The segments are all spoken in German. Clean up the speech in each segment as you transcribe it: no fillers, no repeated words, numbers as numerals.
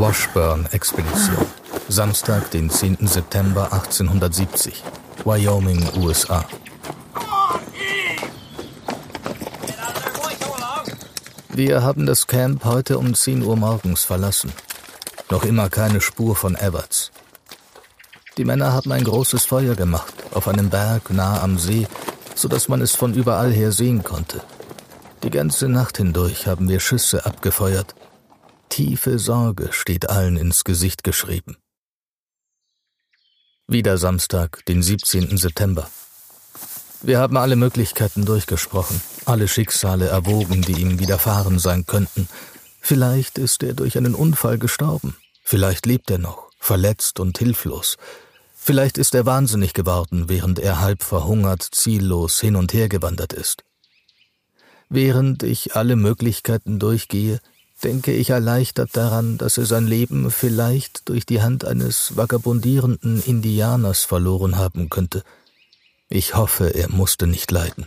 Washburn-Expedition. Samstag, den 10. September 1870. Wyoming, USA. Wir haben das Camp heute um 10 Uhr morgens verlassen. Noch immer keine Spur von Evarts. Die Männer haben ein großes Feuer gemacht, auf einem Berg nahe am See, sodass man es von überall her sehen konnte. Die ganze Nacht hindurch haben wir Schüsse abgefeuert. Tiefe Sorge steht allen ins Gesicht geschrieben. Wieder Samstag, den 17. September. Wir haben alle Möglichkeiten durchgesprochen, alle Schicksale erwogen, die ihm widerfahren sein könnten. Vielleicht ist er durch einen Unfall gestorben. Vielleicht lebt er noch, verletzt und hilflos. Vielleicht ist er wahnsinnig geworden, während er halb verhungert, ziellos hin und her gewandert ist. Während ich alle Möglichkeiten durchgehe, denke ich erleichtert daran, dass er sein Leben vielleicht durch die Hand eines vagabundierenden Indianers verloren haben könnte. Ich hoffe, er musste nicht leiden.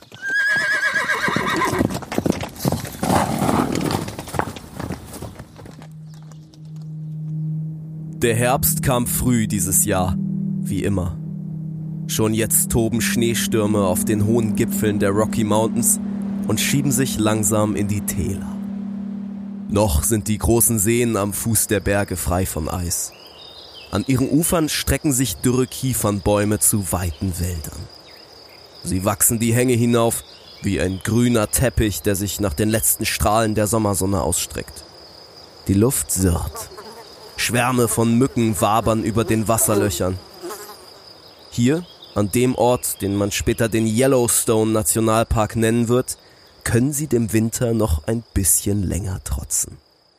Der Herbst kam früh dieses Jahr, wie immer. Schon jetzt toben Schneestürme auf den hohen Gipfeln der Rocky Mountains und schieben sich langsam in die Täler. Noch sind die großen Seen am Fuß der Berge frei von Eis. An ihren Ufern strecken sich dürre Kiefernbäume zu weiten Wäldern. Sie wachsen die Hänge hinauf, wie ein grüner Teppich, der sich nach den letzten Strahlen der Sommersonne ausstreckt. Die Luft sirrt. Schwärme von Mücken wabern über den Wasserlöchern. Hier, an dem Ort, den man später den Yellowstone-Nationalpark nennen wird, können sie dem Winter noch ein bisschen länger trotzen.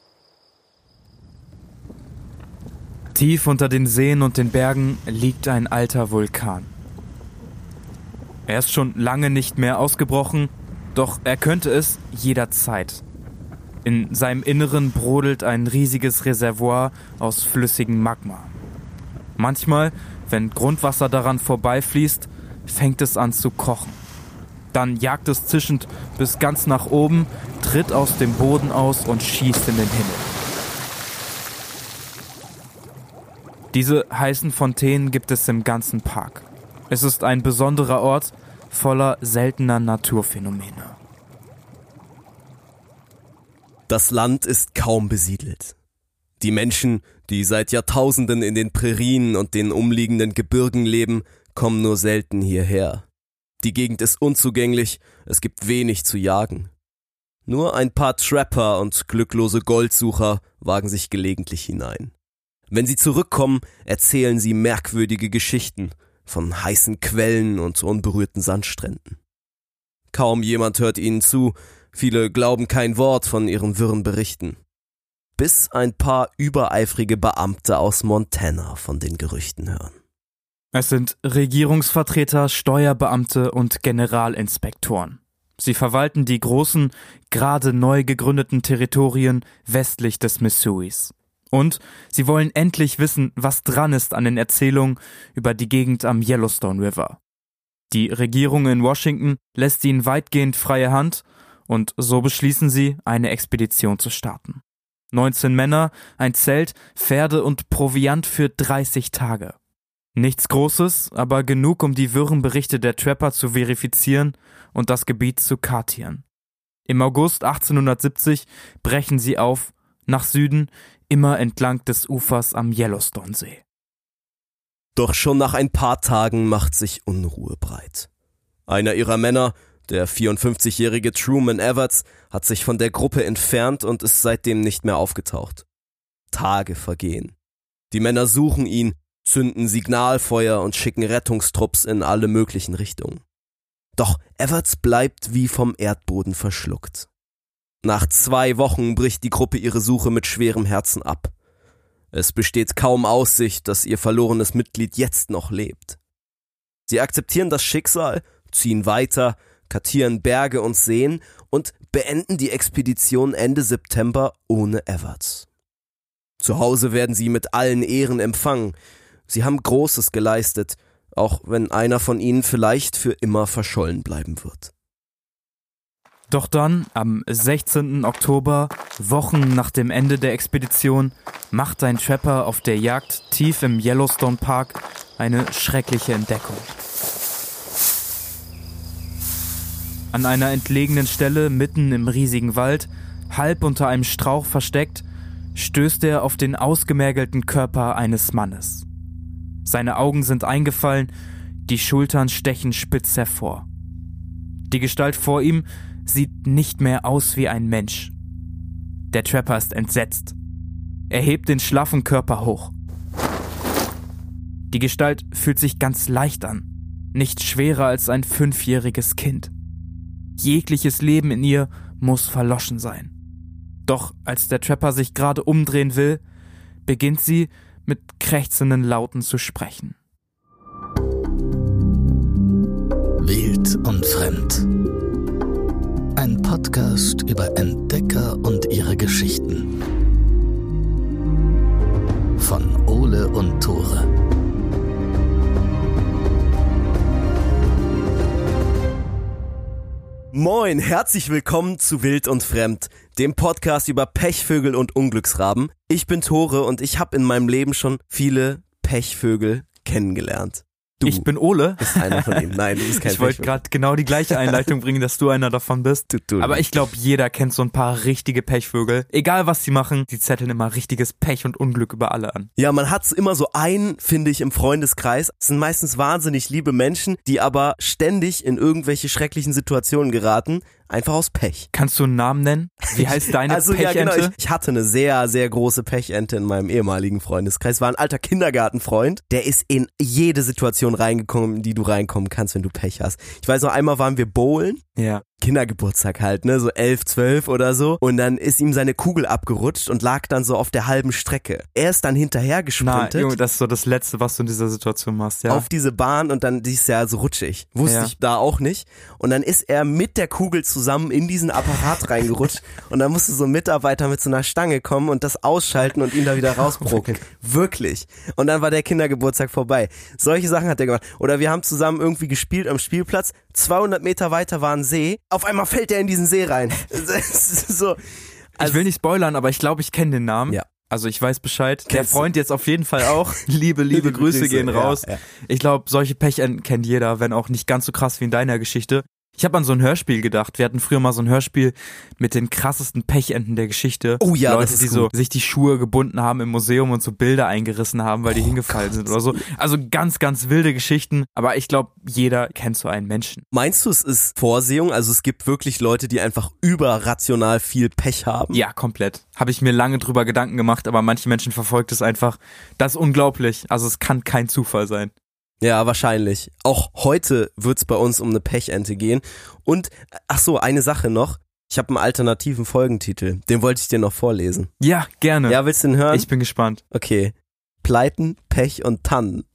Tief unter den Seen und den Bergen liegt ein alter Vulkan. Er ist schon lange nicht mehr ausgebrochen, doch er könnte es jederzeit. In seinem Inneren brodelt ein riesiges Reservoir aus flüssigem Magma. Manchmal, wenn Grundwasser daran vorbeifließt, fängt es an zu kochen. Dann jagt es zischend bis ganz nach oben, tritt aus dem Boden aus und schießt in den Himmel. Diese heißen Fontänen gibt es im ganzen Park. Es ist ein besonderer Ort voller seltener Naturphänomene. Das Land ist kaum besiedelt. Die Menschen, die seit Jahrtausenden in den Prärien und den umliegenden Gebirgen leben, kommen nur selten hierher. Die Gegend ist unzugänglich, es gibt wenig zu jagen. Nur ein paar Trapper und glücklose Goldsucher wagen sich gelegentlich hinein. Wenn sie zurückkommen, erzählen sie merkwürdige Geschichten von heißen Quellen und unberührten Sandstränden. Kaum jemand hört ihnen zu, viele glauben kein Wort von ihren wirren Berichten. Bis ein paar übereifrige Beamte aus Montana von den Gerüchten hören. Es sind Regierungsvertreter, Steuerbeamte und Generalinspektoren. Sie verwalten die großen, gerade neu gegründeten Territorien westlich des Missouris. Und sie wollen endlich wissen, was dran ist an den Erzählungen über die Gegend am Yellowstone River. Die Regierung in Washington lässt ihnen weitgehend freie Hand und so beschließen sie, eine Expedition zu starten. 19 Männer, ein Zelt, Pferde und Proviant für 30 Tage. Nichts Großes, aber genug, um die wirren Berichte der Trapper zu verifizieren und das Gebiet zu kartieren. Im August 1870 brechen sie auf, nach Süden, immer entlang des Ufers am Yellowstone-See. Doch schon nach ein paar Tagen macht sich Unruhe breit. Einer ihrer Männer, der 54-jährige Truman Evarts, hat sich von der Gruppe entfernt und ist seitdem nicht mehr aufgetaucht. Tage vergehen. Die Männer suchen ihn, zünden Signalfeuer und schicken Rettungstrupps in alle möglichen Richtungen. Doch Evarts bleibt wie vom Erdboden verschluckt. Nach 2 Wochen bricht die Gruppe ihre Suche mit schwerem Herzen ab. Es besteht kaum Aussicht, dass ihr verlorenes Mitglied jetzt noch lebt. Sie akzeptieren das Schicksal, ziehen weiter, kartieren Berge und Seen und beenden die Expedition Ende September ohne Evarts. Zu Hause werden sie mit allen Ehren empfangen. Sie haben Großes geleistet, auch wenn einer von ihnen vielleicht für immer verschollen bleiben wird. Doch dann, am 16. Oktober, Wochen nach dem Ende der Expedition, macht ein Trapper auf der Jagd tief im Yellowstone Park eine schreckliche Entdeckung. An einer entlegenen Stelle mitten im riesigen Wald, halb unter einem Strauch versteckt, stößt er auf den ausgemergelten Körper eines Mannes. Seine Augen sind eingefallen, die Schultern stechen spitz hervor. Die Gestalt vor ihm sieht nicht mehr aus wie ein Mensch. Der Trapper ist entsetzt. Er hebt den schlaffen Körper hoch. Die Gestalt fühlt sich ganz leicht an, nicht schwerer als ein 5-jähriges Kind. Jegliches Leben in ihr muss verloschen sein. Doch als der Trapper sich gerade umdrehen will, beginnt sie mit krächzenden Lauten zu sprechen. Wild und Fremd. Ein Podcast über Entdecker und ihre Geschichten. Von Ole und Tore. Moin, herzlich willkommen zu Wild und Fremd, dem Podcast über Pechvögel und Unglücksraben. Ich bin Tore und ich habe in meinem Leben schon viele Pechvögel kennengelernt. Du Ich bin Ole. bist einer von ihnen. Nein, du bist kein Ich wollte Pechvogel. gerade genau die gleiche Einleitung bringen, dass du einer davon bist. Du Aber nicht. ich glaube, jeder kennt so ein paar richtige Pechvögel. Egal was sie machen, die zetteln immer richtiges Pech und Unglück über alle an. Ja, man hat immer so einen, finde ich, im Freundeskreis. Es sind meistens wahnsinnig liebe Menschen, die aber ständig in irgendwelche schrecklichen Situationen geraten. Einfach aus Pech. Kannst du einen Namen nennen? Wie heißt deine Also ja, Pechente? genau. Ich hatte eine sehr, sehr große Pechente in meinem ehemaligen Freundeskreis. War ein alter Kindergartenfreund. Der ist in jede Situation reingekommen, in die du reinkommen kannst, wenn du Pech hast. Ich weiß noch, einmal waren wir bowlen. Ja. Kindergeburtstag halt, ne, so 11, 12 oder so. Und dann ist ihm seine Kugel abgerutscht und lag dann so auf der halben Strecke. Er ist dann hinterher Na, gesprintet. Junge, das ist so das Letzte, was du in dieser Situation machst, ja. Auf diese Bahn und dann, die ist ja so rutschig. Wusste Ja. ich da auch nicht. Und dann ist er mit der Kugel zusammen in diesen Apparat reingerutscht und dann musste so ein Mitarbeiter mit so einer Stange kommen und das ausschalten und ihn da wieder rausbrucken. Wirklich. Und dann war der Kindergeburtstag vorbei. Solche Sachen hat er gemacht. Oder wir haben zusammen irgendwie gespielt am Spielplatz. 200 Meter weiter war ein See. Auf einmal fällt er in diesen See rein. So. Ich will nicht spoilern, aber ich glaube, ich kenne den Namen. Ja. Also ich weiß Bescheid. Der Kennst du? Freund jetzt auf jeden Fall auch. Liebe Grüße gehen raus. Ja. Ich glaube, solche Pechenten kennt jeder, wenn auch nicht ganz so krass wie in deiner Geschichte. Ich habe an so ein Hörspiel gedacht. Wir hatten früher mal so ein Hörspiel mit den krassesten Pechenten der Geschichte. Oh ja, Leute, das ist die so gut. sich die Schuhe gebunden haben im Museum und so Bilder eingerissen haben, weil die hingefallen sind oder so. Also ganz, ganz wilde Geschichten. Aber ich glaube, jeder kennt so einen Menschen. Meinst du, es ist Vorsehung? Also es gibt wirklich Leute, die einfach überrational viel Pech haben? Ja, komplett. Habe ich mir lange drüber Gedanken gemacht, aber manche Menschen verfolgt es einfach. Das ist unglaublich. Also es kann kein Zufall sein. Ja, wahrscheinlich. Auch heute wird's bei uns um eine Pechente gehen. Und, ach so, eine Sache noch. Ich habe einen alternativen Folgentitel. Den wollte ich dir noch vorlesen. Ja, gerne. Ja, willst du den hören? Ich bin gespannt. Okay. Pleiten, Pech und Tannen.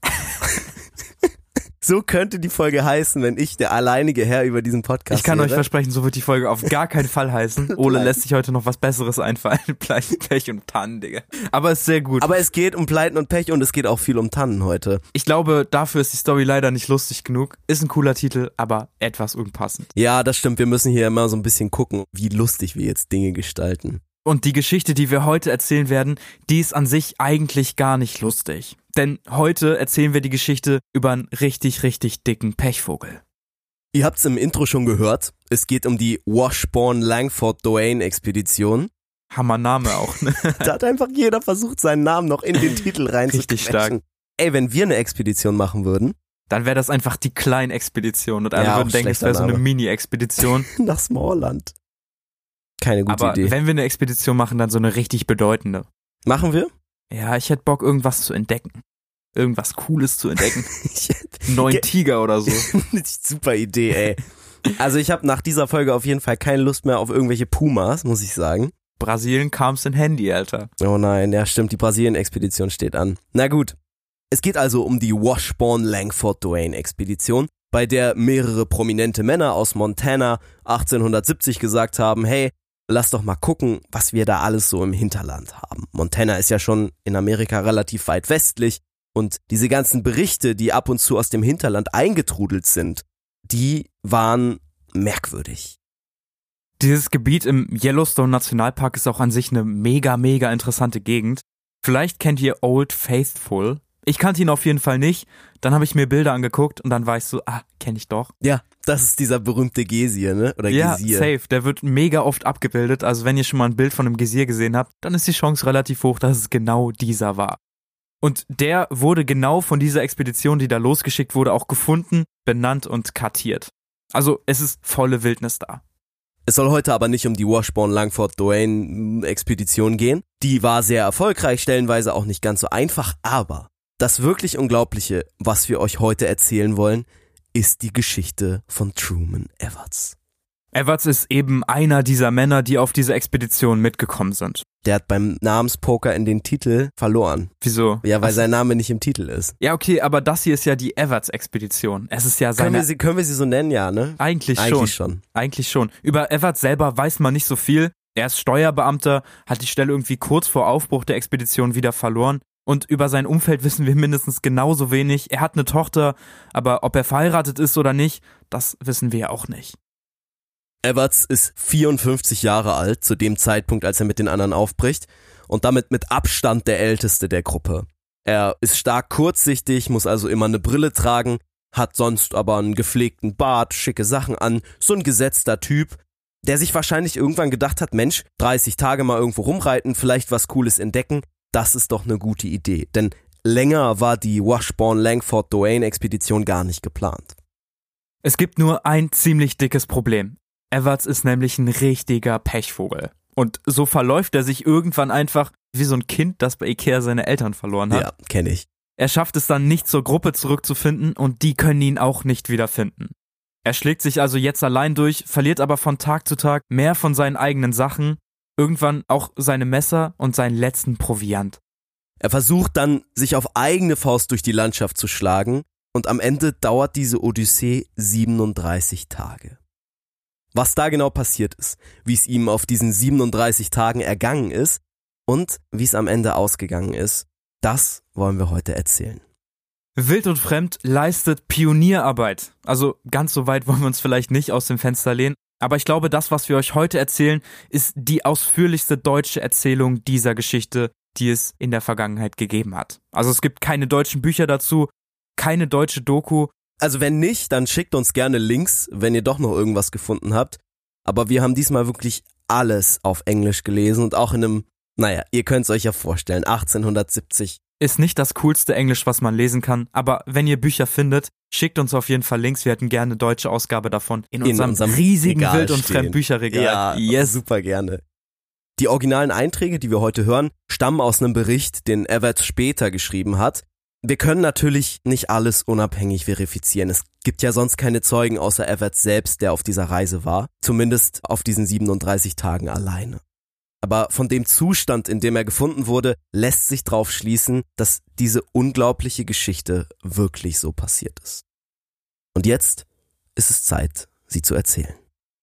So könnte die Folge heißen, wenn ich der alleinige Herr über diesen Podcast Ich kann wäre. euch versprechen, so wird die Folge auf gar keinen Fall heißen. Ole Nein. lässt sich heute noch was Besseres einfallen. Pleiten, Pech und Tannen, Digga. Aber ist sehr gut. Aber es geht um Pleiten und Pech und es geht auch viel um Tannen heute. Ich glaube, dafür ist die Story leider nicht lustig genug. Ist ein cooler Titel, aber etwas unpassend. Ja, das stimmt. Wir müssen hier immer so ein bisschen gucken, wie lustig wir jetzt Dinge gestalten. Und die Geschichte, die wir heute erzählen werden, die ist an sich eigentlich gar nicht lustig. Denn heute erzählen wir die Geschichte über einen richtig, richtig dicken Pechvogel. Ihr habt's im Intro schon gehört. Es geht um die Washburn-Langford-Duane-Expedition. Hammername auch, ne? Da hat einfach jeder versucht, seinen Namen noch in den Titel reinzuquetschen. Richtig stark. Ey, wenn wir eine Expedition machen würden, Dann wäre das einfach die Klein-Expedition und alle Ja, würden auch denken, es schlechter wäre so eine Name. Mini-Expedition. nach Smallland. Keine gute Aber Idee. wenn wir eine Expedition machen, dann so eine richtig bedeutende. Machen wir? Ja, ich hätte Bock, irgendwas zu entdecken. Irgendwas Cooles zu entdecken. Ich- Einen neuen Tiger oder so. Super Idee, ey. Also ich habe nach dieser Folge auf jeden Fall keine Lust mehr auf irgendwelche Pumas, muss ich sagen. Brasilien kam's in Handy, Alter. Oh nein, ja stimmt, die Brasilien-Expedition steht an. Na gut. Es geht also um die Washburn-Langford-Duane-Expedition, bei der mehrere prominente Männer aus Montana 1870 gesagt haben, hey, lass doch mal gucken, was wir da alles so im Hinterland haben. Montana ist ja schon in Amerika relativ weit westlich und diese ganzen Berichte, die ab und zu aus dem Hinterland eingetrudelt sind, die waren merkwürdig. Dieses Gebiet im Yellowstone Nationalpark ist auch an sich eine mega, mega interessante Gegend. Vielleicht kennt ihr Old Faithful. Ich kannte ihn auf jeden Fall nicht. Dann habe ich mir Bilder angeguckt und dann war ich so, kenne ich doch. Ja, das ist dieser berühmte Geysir, ne? Oder ja, Geysir. Safe. Der wird mega oft abgebildet. Also wenn ihr schon mal ein Bild von einem Geysir gesehen habt, dann ist die Chance relativ hoch, dass es genau dieser war. Und der wurde genau von dieser Expedition, die da losgeschickt wurde, auch gefunden, benannt und kartiert. Also es ist volle Wildnis da. Es soll heute aber nicht um die Washburn-Langford-Duane-Expedition gehen. Die war sehr erfolgreich, stellenweise auch nicht ganz so einfach, aber das wirklich Unglaubliche, was wir euch heute erzählen wollen, ist die Geschichte von Truman Everts. Everts ist eben einer dieser Männer, die auf diese Expedition mitgekommen sind. Der hat beim Namenspoker in den Titel verloren. Wieso? Ja, weil sein Name nicht im Titel ist. Ja, okay, aber das hier ist ja die Everts-Expedition. Es ist ja seine... Können wir sie so nennen, ja, ne? Eigentlich schon. Über Everts selber weiß man nicht so viel. Er ist Steuerbeamter, hat die Stelle irgendwie kurz vor Aufbruch der Expedition wieder verloren. Und über sein Umfeld wissen wir mindestens genauso wenig. Er hat eine Tochter, aber ob er verheiratet ist oder nicht, das wissen wir ja auch nicht. Everts ist 54 Jahre alt, zu dem Zeitpunkt, als er mit den anderen aufbricht und damit mit Abstand der Älteste der Gruppe. Er ist stark kurzsichtig, muss also immer eine Brille tragen, hat sonst aber einen gepflegten Bart, schicke Sachen an, so ein gesetzter Typ, der sich wahrscheinlich irgendwann gedacht hat, Mensch, 30 Tage mal irgendwo rumreiten, vielleicht was Cooles entdecken, das ist doch eine gute Idee, denn länger war die Washburn-Langford-Duane-Expedition gar nicht geplant. Es gibt nur ein ziemlich dickes Problem. Everts ist nämlich ein richtiger Pechvogel. Und so verläuft er sich irgendwann einfach wie so ein Kind, das bei Ikea seine Eltern verloren hat. Ja, kenne ich. Er schafft es dann nicht zur Gruppe zurückzufinden und die können ihn auch nicht wiederfinden. Er schlägt sich also jetzt allein durch, verliert aber von Tag zu Tag mehr von seinen eigenen Sachen, irgendwann auch seine Messer und seinen letzten Proviant. Er versucht dann, sich auf eigene Faust durch die Landschaft zu schlagen und am Ende dauert diese Odyssee 37 Tage. Was da genau passiert ist, wie es ihm auf diesen 37 Tagen ergangen ist und wie es am Ende ausgegangen ist, das wollen wir heute erzählen. Wild und Fremd leistet Pionierarbeit. Also ganz so weit wollen wir uns vielleicht nicht aus dem Fenster lehnen, aber ich glaube, das, was wir euch heute erzählen, ist die ausführlichste deutsche Erzählung dieser Geschichte, die es in der Vergangenheit gegeben hat. Also es gibt keine deutschen Bücher dazu, keine deutsche Doku. Also wenn nicht, dann schickt uns gerne Links, wenn ihr doch noch irgendwas gefunden habt. Aber wir haben diesmal wirklich alles auf Englisch gelesen und auch in einem, ihr könnt es euch ja vorstellen, 1870. Ist nicht das coolste Englisch, was man lesen kann, aber wenn ihr Bücher findet, schickt uns auf jeden Fall Links. Wir hätten gerne eine deutsche Ausgabe davon in unserem riesigen Regal Wild- und stehen. Fremd-Bücherregal. Ja, yes. Super gerne. Die originalen Einträge, die wir heute hören, stammen aus einem Bericht, den Everts später geschrieben hat. Wir können natürlich nicht alles unabhängig verifizieren. Es gibt ja sonst keine Zeugen außer Everts selbst, der auf dieser Reise war. Zumindest auf diesen 37 Tagen alleine. Aber von dem Zustand, in dem er gefunden wurde, lässt sich drauf schließen, dass diese unglaubliche Geschichte wirklich so passiert ist. Und jetzt ist es Zeit, sie zu erzählen.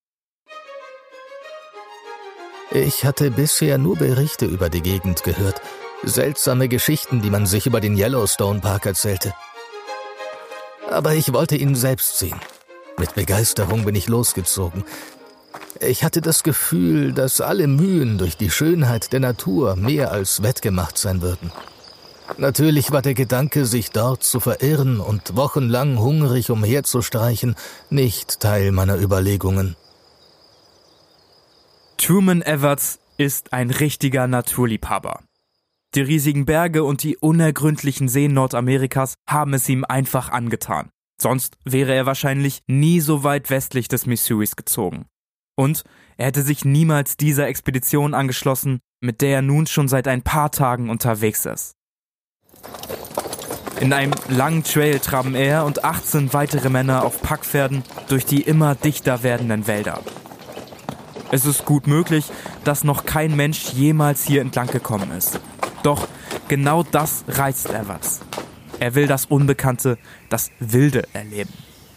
Ich hatte bisher nur Berichte über die Gegend gehört. Seltsame Geschichten, die man sich über den Yellowstone Park erzählte. Aber ich wollte ihn selbst sehen. Mit Begeisterung bin ich losgezogen. Ich hatte das Gefühl, dass alle Mühen durch die Schönheit der Natur mehr als wettgemacht sein würden. Natürlich war der Gedanke, sich dort zu verirren und wochenlang hungrig umherzustreichen, nicht Teil meiner Überlegungen. Truman Everts ist ein richtiger Naturliebhaber. Die riesigen Berge und die unergründlichen Seen Nordamerikas haben es ihm einfach angetan. Sonst wäre er wahrscheinlich nie so weit westlich des Missouris gezogen. Und er hätte sich niemals dieser Expedition angeschlossen, mit der er nun schon seit ein paar Tagen unterwegs ist. In einem langen Trail traben er und 18 weitere Männer auf Packpferden durch die immer dichter werdenden Wälder. Es ist gut möglich, dass noch kein Mensch jemals hier entlang gekommen ist. Doch genau das reizt Everts. Er will das Unbekannte, das Wilde erleben.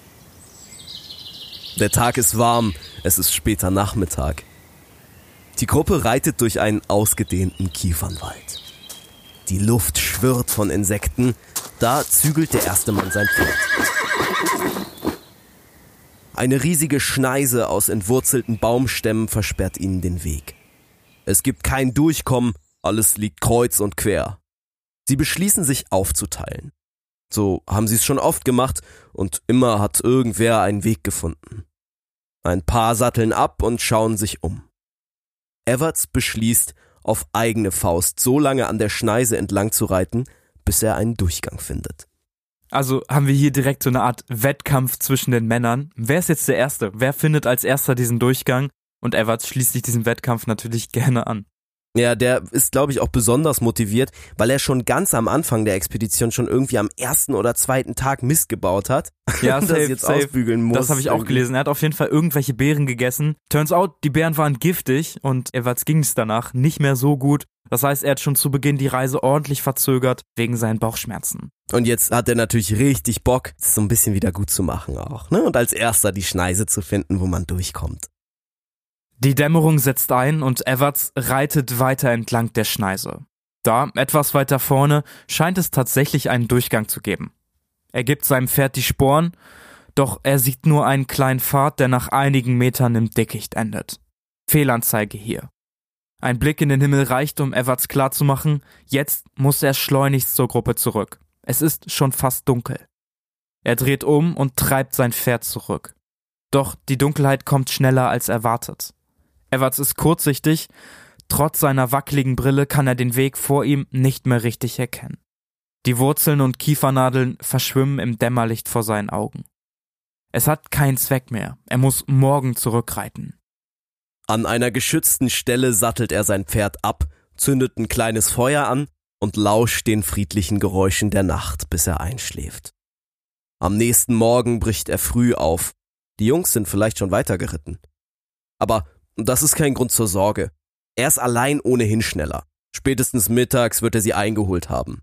Der Tag ist warm, es ist später Nachmittag. Die Gruppe reitet durch einen ausgedehnten Kiefernwald. Die Luft schwirrt von Insekten, da zügelt der erste Mann sein Pferd. Eine riesige Schneise aus entwurzelten Baumstämmen versperrt ihnen den Weg. Es gibt kein Durchkommen, alles liegt kreuz und quer. Sie beschließen, sich aufzuteilen. So haben sie es schon oft gemacht und immer hat irgendwer einen Weg gefunden. Ein paar satteln ab und schauen sich um. Evarts beschließt, auf eigene Faust so lange an der Schneise entlang zu reiten, bis er einen Durchgang findet. Also haben wir hier direkt so eine Art Wettkampf zwischen den Männern. Wer ist jetzt der Erste? Wer findet als Erster diesen Durchgang? Und Evarts schließt sich diesem Wettkampf natürlich gerne an. Ja, der ist, glaube ich, auch besonders motiviert, weil er schon ganz am Anfang der Expedition schon irgendwie am 1. oder 2. Tag Mist gebaut hat. Ja, und safe, das jetzt safe. ausbügeln muss. Das habe ich auch gelesen. Er hat auf jeden Fall irgendwelche Beeren gegessen. Turns out, die Beeren waren giftig und Evarts ging es danach nicht mehr so gut. Das heißt, er hat schon zu Beginn die Reise ordentlich verzögert wegen seinen Bauchschmerzen. Und jetzt hat er natürlich richtig Bock, es so ein bisschen wieder gut zu machen auch, ne? Und als Erster die Schneise zu finden, wo man durchkommt. Die Dämmerung setzt ein und Evarts reitet weiter entlang der Schneise. Da, etwas weiter vorne, scheint es tatsächlich einen Durchgang zu geben. Er gibt seinem Pferd die Sporen, doch er sieht nur einen kleinen Pfad, der nach einigen Metern im Dickicht endet. Fehlanzeige hier. Ein Blick in den Himmel reicht, um Evarts klarzumachen, jetzt muss er schleunigst zur Gruppe zurück. Es ist schon fast dunkel. Er dreht um und treibt sein Pferd zurück. Doch die Dunkelheit kommt schneller als erwartet. Evarts ist kurzsichtig, trotz seiner wackeligen Brille kann er den Weg vor ihm nicht mehr richtig erkennen. Die Wurzeln und Kiefernadeln verschwimmen im Dämmerlicht vor seinen Augen. Es hat keinen Zweck mehr, er muss morgen zurückreiten. An einer geschützten Stelle sattelt er sein Pferd ab, zündet ein kleines Feuer an und lauscht den friedlichen Geräuschen der Nacht, bis er einschläft. Am nächsten Morgen bricht er früh auf. Die Jungs sind vielleicht schon weitergeritten. Aber das ist kein Grund zur Sorge. Er ist allein ohnehin schneller. Spätestens mittags wird er sie eingeholt haben.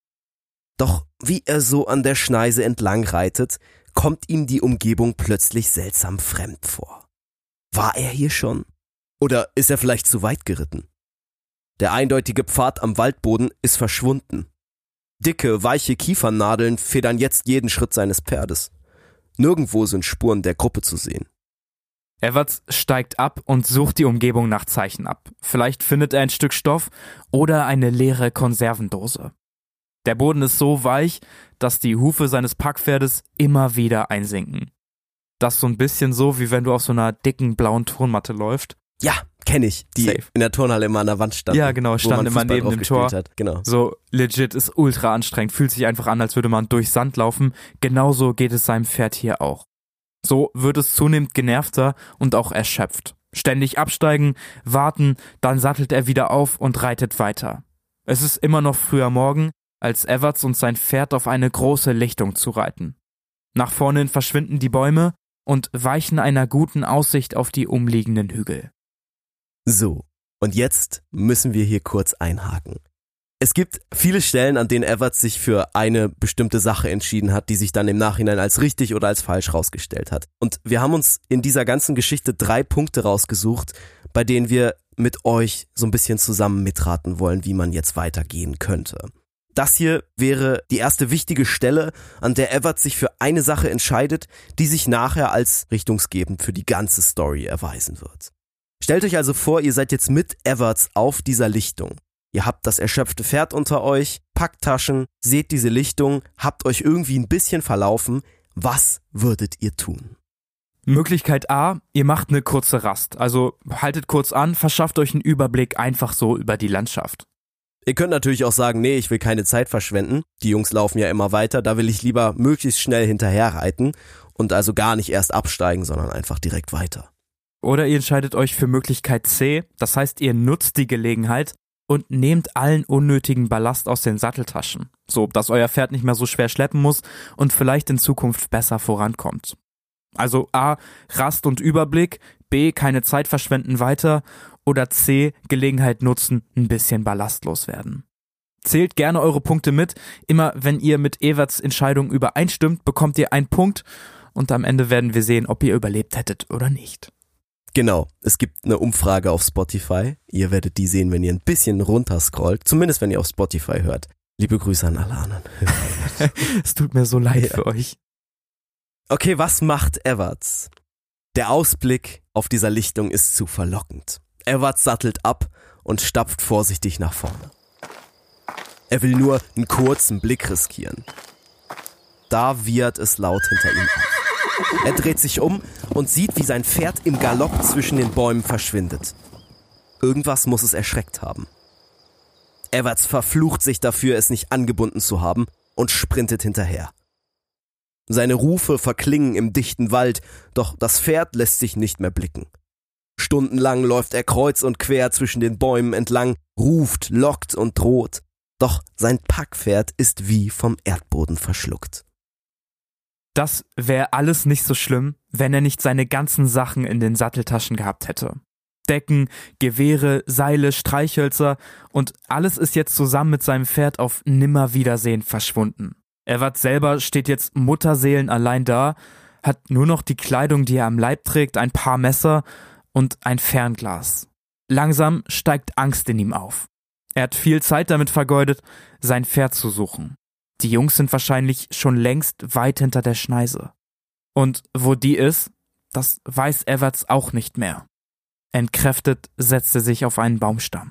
Doch wie er so an der Schneise entlang reitet, kommt ihm die Umgebung plötzlich seltsam fremd vor. War er hier schon? Oder ist er vielleicht zu weit geritten? Der eindeutige Pfad am Waldboden ist verschwunden. Dicke, weiche Kiefernadeln federn jetzt jeden Schritt seines Pferdes. Nirgendwo sind Spuren der Gruppe zu sehen. Evarts steigt ab und sucht die Umgebung nach Zeichen ab. Vielleicht findet er ein Stück Stoff oder eine leere Konservendose. Der Boden ist so weich, dass die Hufe seines Packpferdes immer wieder einsinken. Das ist so ein bisschen so, wie wenn du auf so einer dicken blauen Turnmatte läufst. Ja, kenne ich, die Safe. in der Turnhalle immer an der Wand standen. Ja, genau, standen immer neben dem Tor. Hat. Genau. So legit, ist ultra anstrengend, fühlt sich einfach an, als würde man durch Sand laufen. Genauso geht es seinem Pferd hier auch. So wird es zunehmend genervter und auch erschöpft. Ständig absteigen, warten, dann sattelt er wieder auf und reitet weiter. Es ist immer noch früher Morgen, als Evarts und sein Pferd auf eine große Lichtung zureiten. Nach vorne hin verschwinden die Bäume und weichen einer guten Aussicht auf die umliegenden Hügel. So, und jetzt müssen wir hier kurz einhaken. Es gibt viele Stellen, an denen Evarts sich für eine bestimmte Sache entschieden hat, die sich dann im Nachhinein als richtig oder als falsch rausgestellt hat. Und wir haben uns in dieser ganzen Geschichte 3 Punkte rausgesucht, bei denen wir mit euch so ein bisschen zusammen mitraten wollen, wie man jetzt weitergehen könnte. Das hier wäre die erste wichtige Stelle, an der Evarts sich für eine Sache entscheidet, die sich nachher als richtungsgebend für die ganze Story erweisen wird. Stellt euch also vor, ihr seid jetzt mit Evarts auf dieser Lichtung. Ihr habt das erschöpfte Pferd unter euch, packt Taschen, seht diese Lichtung, habt euch irgendwie ein bisschen verlaufen. Was würdet ihr tun? Möglichkeit A, ihr macht eine kurze Rast. Also haltet kurz an, verschafft euch einen Überblick einfach so über die Landschaft. Ihr könnt natürlich auch sagen, nee, ich will keine Zeit verschwenden. Die Jungs laufen ja immer weiter, da will ich lieber möglichst schnell hinterher reiten und also gar nicht erst absteigen, sondern einfach direkt weiter. Oder ihr entscheidet euch für Möglichkeit C, das heißt, ihr nutzt die Gelegenheit und nehmt allen unnötigen Ballast aus den Satteltaschen, so dass euer Pferd nicht mehr so schwer schleppen muss und vielleicht in Zukunft besser vorankommt. Also A, Rast und Überblick, B, keine Zeit verschwenden weiter oder C, Gelegenheit nutzen, ein bisschen ballastlos werden. Zählt gerne eure Punkte mit, immer wenn ihr mit Evarts Entscheidung übereinstimmt, bekommt ihr einen Punkt und am Ende werden wir sehen, ob ihr überlebt hättet oder nicht. Genau, es gibt eine Umfrage auf Spotify. Ihr werdet die sehen, wenn ihr ein bisschen runterscrollt. Zumindest, wenn ihr auf Spotify hört. Liebe Grüße an alle anderen. Es tut mir so leid für euch. Okay, was macht Evarts? Der Ausblick auf dieser Lichtung ist zu verlockend. Everts sattelt ab und stapft vorsichtig nach vorne. Er will nur einen kurzen Blick riskieren. Da wiehert es laut hinter ihm auf. Er dreht sich um und sieht, wie sein Pferd im Galopp zwischen den Bäumen verschwindet. Irgendwas muss es erschreckt haben. Everts verflucht sich dafür, es nicht angebunden zu haben, und sprintet hinterher. Seine Rufe verklingen im dichten Wald, doch das Pferd lässt sich nicht mehr blicken. Stundenlang läuft er kreuz und quer zwischen den Bäumen entlang, ruft, lockt und droht. Doch sein Packpferd ist wie vom Erdboden verschluckt. Das wäre alles nicht so schlimm, wenn er nicht seine ganzen Sachen in den Satteltaschen gehabt hätte. Decken, Gewehre, Seile, Streichhölzer und alles ist jetzt zusammen mit seinem Pferd auf Nimmerwiedersehen verschwunden. Everts selber steht jetzt mutterseelenallein da, hat nur noch die Kleidung, die er am Leib trägt, ein paar Messer und ein Fernglas. Langsam steigt Angst in ihm auf. Er hat viel Zeit damit vergeudet, sein Pferd zu suchen. Die Jungs sind wahrscheinlich schon längst weit hinter der Schneise. Und wo die ist, das weiß Everts auch nicht mehr. Entkräftet setzt er sich auf einen Baumstamm.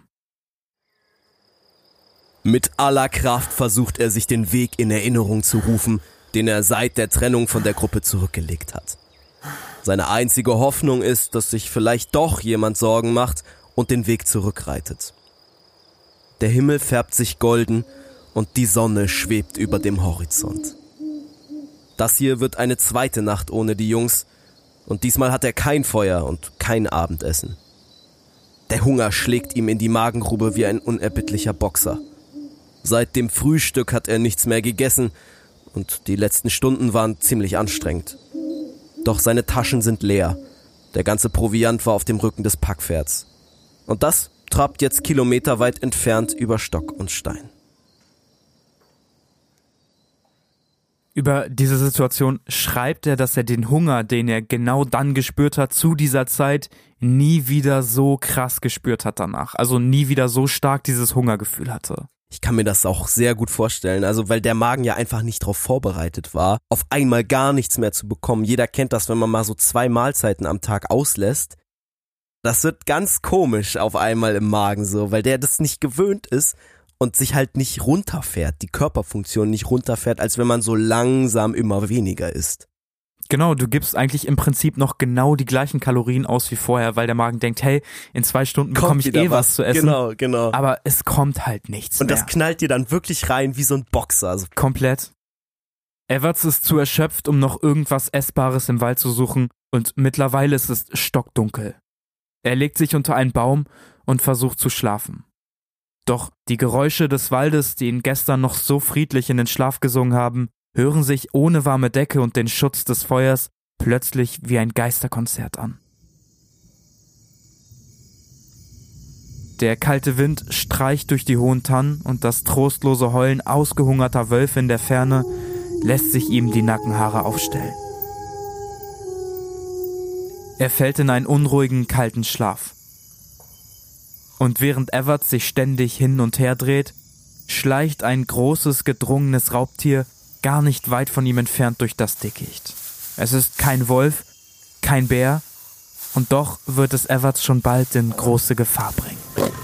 Mit aller Kraft versucht er, sich den Weg in Erinnerung zu rufen, den er seit der Trennung von der Gruppe zurückgelegt hat. Seine einzige Hoffnung ist, dass sich vielleicht doch jemand Sorgen macht und den Weg zurückreitet. Der Himmel färbt sich golden und die Sonne schwebt über dem Horizont. Das hier wird eine zweite Nacht ohne die Jungs und diesmal hat er kein Feuer und kein Abendessen. Der Hunger schlägt ihm in die Magengrube wie ein unerbittlicher Boxer. Seit dem Frühstück hat er nichts mehr gegessen und die letzten Stunden waren ziemlich anstrengend. Doch seine Taschen sind leer. Der ganze Proviant war auf dem Rücken des Packpferds. Und das trabt jetzt kilometerweit entfernt über Stock und Stein. Über diese Situation schreibt er, dass er den Hunger, den er genau dann gespürt hat, zu dieser Zeit nie wieder so krass gespürt hat danach. Also nie wieder so stark dieses Hungergefühl hatte. Ich kann mir das auch sehr gut vorstellen, also weil der Magen ja einfach nicht darauf vorbereitet war, auf einmal gar nichts mehr zu bekommen. Jeder kennt das, wenn man mal so 2 Mahlzeiten am Tag auslässt. Das wird ganz komisch auf einmal im Magen so, weil der das nicht gewöhnt ist und sich halt nicht runterfährt, die Körperfunktion nicht runterfährt, als wenn man so langsam immer weniger isst. Genau, du gibst eigentlich im Prinzip noch genau die gleichen Kalorien aus wie vorher, weil der Magen denkt, hey, in 2 Stunden bekomme ich was zu essen. Genau. Aber es kommt halt nichts und mehr. Das knallt dir dann wirklich rein wie so ein Boxer. Also komplett. Everts ist zu erschöpft, um noch irgendwas Essbares im Wald zu suchen und mittlerweile ist es stockdunkel. Er legt sich unter einen Baum und versucht zu schlafen. Doch die Geräusche des Waldes, die ihn gestern noch so friedlich in den Schlaf gesungen haben, hören sich ohne warme Decke und den Schutz des Feuers plötzlich wie ein Geisterkonzert an. Der kalte Wind streicht durch die hohen Tannen und das trostlose Heulen ausgehungerter Wölfe in der Ferne lässt sich ihm die Nackenhaare aufstellen. Er fällt in einen unruhigen, kalten Schlaf. Und während Everts sich ständig hin und her dreht, schleicht ein großes, gedrungenes Raubtier gar nicht weit von ihm entfernt durch das Dickicht. Es ist kein Wolf, kein Bär, und doch wird es Everts schon bald in große Gefahr bringen.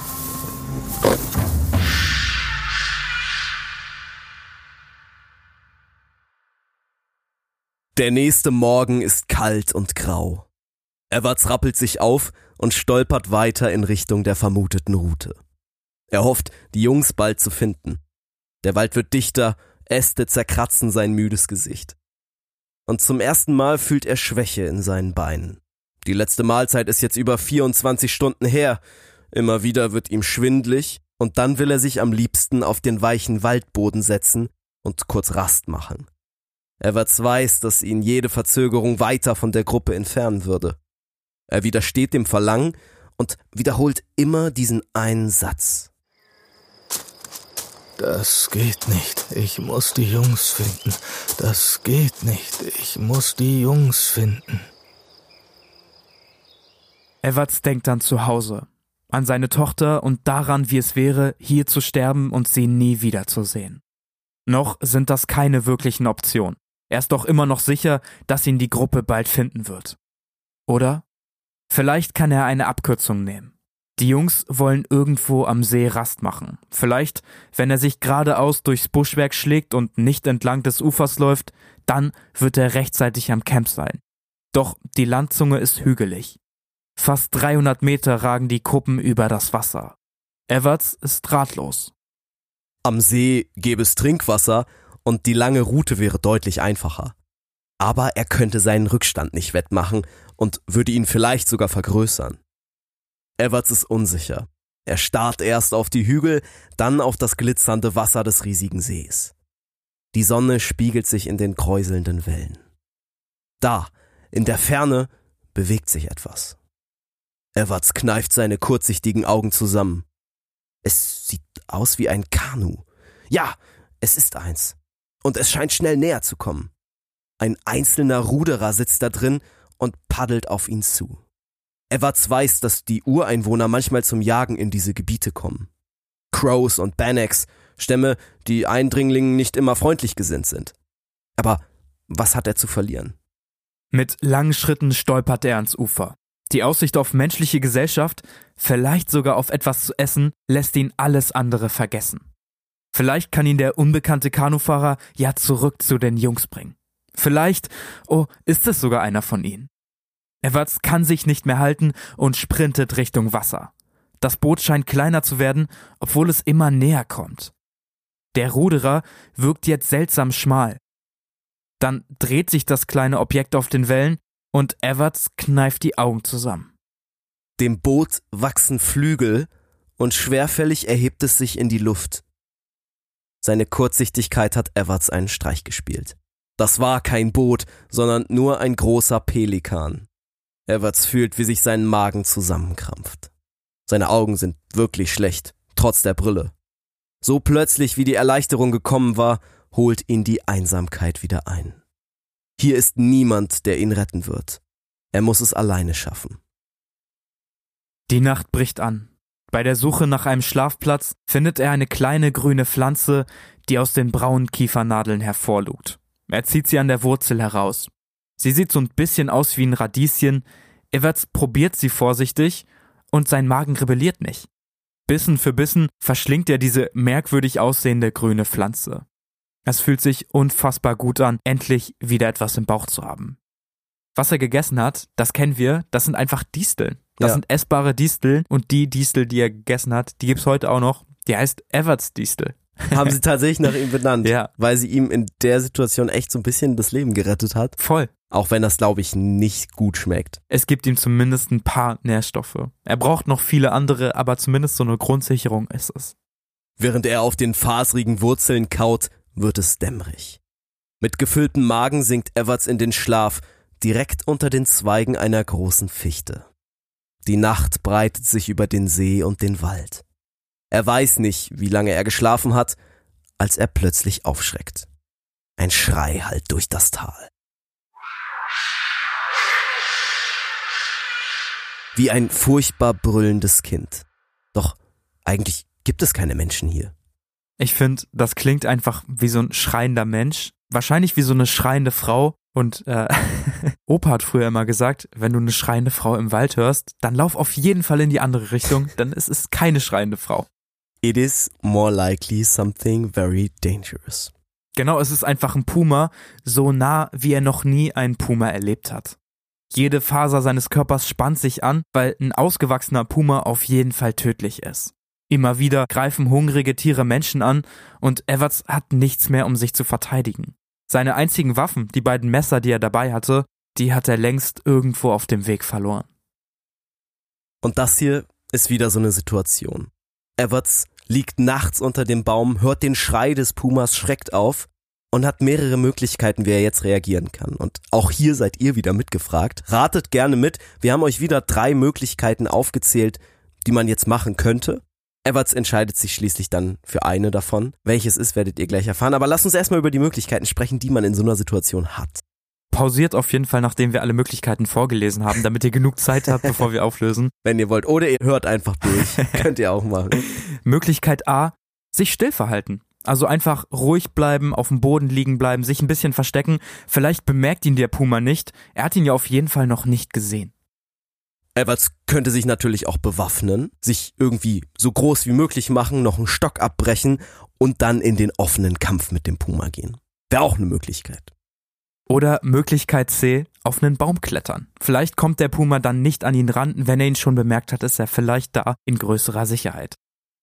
Der nächste Morgen ist kalt und grau. Everts rappelt sich auf und stolpert weiter in Richtung der vermuteten Route. Er hofft, die Jungs bald zu finden. Der Wald wird dichter, Äste zerkratzen sein müdes Gesicht. Und zum ersten Mal fühlt er Schwäche in seinen Beinen. Die letzte Mahlzeit ist jetzt über 24 Stunden her. Immer wieder wird ihm schwindlig und dann will er sich am liebsten auf den weichen Waldboden setzen und kurz Rast machen. Everts weiß, dass ihn jede Verzögerung weiter von der Gruppe entfernen würde. Er widersteht dem Verlangen und wiederholt immer diesen einen Satz. Das geht nicht. Ich muss die Jungs finden. Das geht nicht. Ich muss die Jungs finden. Everts denkt dann zu Hause, an seine Tochter und daran, wie es wäre, hier zu sterben und sie nie wiederzusehen. Noch sind das keine wirklichen Optionen. Er ist doch immer noch sicher, dass ihn die Gruppe bald finden wird. Oder vielleicht kann er eine Abkürzung nehmen. Die Jungs wollen irgendwo am See Rast machen. Vielleicht, wenn er sich geradeaus durchs Buschwerk schlägt und nicht entlang des Ufers läuft, dann wird er rechtzeitig am Camp sein. Doch die Landzunge ist hügelig. Fast 300 Meter ragen die Kuppen über das Wasser. Everts ist ratlos. Am See gäbe es Trinkwasser und die lange Route wäre deutlich einfacher. Aber er könnte seinen Rückstand nicht wettmachen und würde ihn vielleicht sogar vergrößern. Everts ist unsicher. Er starrt erst auf die Hügel, dann auf das glitzernde Wasser des riesigen Sees. Die Sonne spiegelt sich in den kräuselnden Wellen. Da, in der Ferne, bewegt sich etwas. Everts kneift seine kurzsichtigen Augen zusammen. Es sieht aus wie ein Kanu. Ja, es ist eins. Und es scheint schnell näher zu kommen. Ein einzelner Ruderer sitzt da drin und paddelt auf ihn zu. Everts weiß, dass die Ureinwohner manchmal zum Jagen in diese Gebiete kommen. Crows und Bannocks, Stämme, die Eindringlingen nicht immer freundlich gesinnt sind. Aber was hat er zu verlieren? Mit langen Schritten stolpert er ans Ufer. Die Aussicht auf menschliche Gesellschaft, vielleicht sogar auf etwas zu essen, lässt ihn alles andere vergessen. Vielleicht kann ihn der unbekannte Kanufahrer ja zurück zu den Jungs bringen. Vielleicht, ist es sogar einer von ihnen. Everts kann sich nicht mehr halten und sprintet Richtung Wasser. Das Boot scheint kleiner zu werden, obwohl es immer näher kommt. Der Ruderer wirkt jetzt seltsam schmal. Dann dreht sich das kleine Objekt auf den Wellen und Everts kneift die Augen zusammen. Dem Boot wachsen Flügel und schwerfällig erhebt es sich in die Luft. Seine Kurzsichtigkeit hat Everts einen Streich gespielt. Das war kein Boot, sondern nur ein großer Pelikan. Everts fühlt, wie sich sein Magen zusammenkrampft. Seine Augen sind wirklich schlecht, trotz der Brille. So plötzlich, wie die Erleichterung gekommen war, holt ihn die Einsamkeit wieder ein. Hier ist niemand, der ihn retten wird. Er muss es alleine schaffen. Die Nacht bricht an. Bei der Suche nach einem Schlafplatz findet er eine kleine grüne Pflanze, die aus den braunen Kiefernadeln hervorlugt. Er zieht sie an der Wurzel heraus. Sie sieht so ein bisschen aus wie ein Radieschen. Everts probiert sie vorsichtig und sein Magen rebelliert nicht. Bissen für Bissen verschlingt er diese merkwürdig aussehende grüne Pflanze. Es fühlt sich unfassbar gut an, endlich wieder etwas im Bauch zu haben. Was er gegessen hat, das kennen wir, das sind einfach Disteln. Das sind essbare Disteln und die Distel, die er gegessen hat, die gibt's heute auch noch. Die heißt Everts Distel. Haben sie tatsächlich nach ihm benannt, ja. Weil sie ihm in der Situation echt so ein bisschen das Leben gerettet hat. Voll. Auch wenn das, glaube ich, nicht gut schmeckt. Es gibt ihm zumindest ein paar Nährstoffe. Er braucht noch viele andere, aber zumindest so eine Grundsicherung ist es. Während er auf den faserigen Wurzeln kaut, wird es dämmerig. Mit gefülltem Magen sinkt Everts in den Schlaf, direkt unter den Zweigen einer großen Fichte. Die Nacht breitet sich über den See und den Wald. Er weiß nicht, wie lange er geschlafen hat, als er plötzlich aufschreckt. Ein Schrei hallt durch das Tal. Wie ein furchtbar brüllendes Kind. Doch eigentlich gibt es keine Menschen hier. Ich finde, das klingt einfach wie so ein schreiender Mensch. Wahrscheinlich wie so eine schreiende Frau. Und Opa hat früher immer gesagt, wenn du eine schreiende Frau im Wald hörst, dann lauf auf jeden Fall in die andere Richtung, dann ist es keine schreiende Frau. It is more likely something very dangerous. Genau, es ist einfach ein Puma, so nah, wie er noch nie einen Puma erlebt hat. Jede Faser seines Körpers spannt sich an, weil ein ausgewachsener Puma auf jeden Fall tödlich ist. Immer wieder greifen hungrige Tiere Menschen an und Everts hat nichts mehr, um sich zu verteidigen. Seine einzigen Waffen, die beiden Messer, die er dabei hatte, die hat er längst irgendwo auf dem Weg verloren. Und das hier ist wieder so eine Situation. Everts liegt nachts unter dem Baum, hört den Schrei des Pumas, schreckt auf und hat mehrere Möglichkeiten, wie er jetzt reagieren kann. Und auch hier seid ihr wieder mitgefragt. Ratet gerne mit. Wir haben euch wieder 3 Möglichkeiten aufgezählt, die man jetzt machen könnte. Everts entscheidet sich schließlich dann für eine davon. Welches ist, werdet ihr gleich erfahren. Aber lasst uns erstmal über die Möglichkeiten sprechen, die man in so einer Situation hat. Pausiert auf jeden Fall, nachdem wir alle Möglichkeiten vorgelesen haben, damit ihr genug Zeit habt, bevor wir auflösen. Wenn ihr wollt. Oder ihr hört einfach durch. Könnt ihr auch machen. Möglichkeit A, sich still verhalten. Also einfach ruhig bleiben, auf dem Boden liegen bleiben, sich ein bisschen verstecken. Vielleicht bemerkt ihn der Puma nicht. Er hat ihn ja auf jeden Fall noch nicht gesehen. Everts könnte sich natürlich auch bewaffnen, sich irgendwie so groß wie möglich machen, noch einen Stock abbrechen und dann in den offenen Kampf mit dem Puma gehen. Wäre auch eine Möglichkeit. Oder Möglichkeit C, auf einen Baum klettern. Vielleicht kommt der Puma dann nicht an ihn ran. Wenn er ihn schon bemerkt hat, ist er vielleicht da in größerer Sicherheit.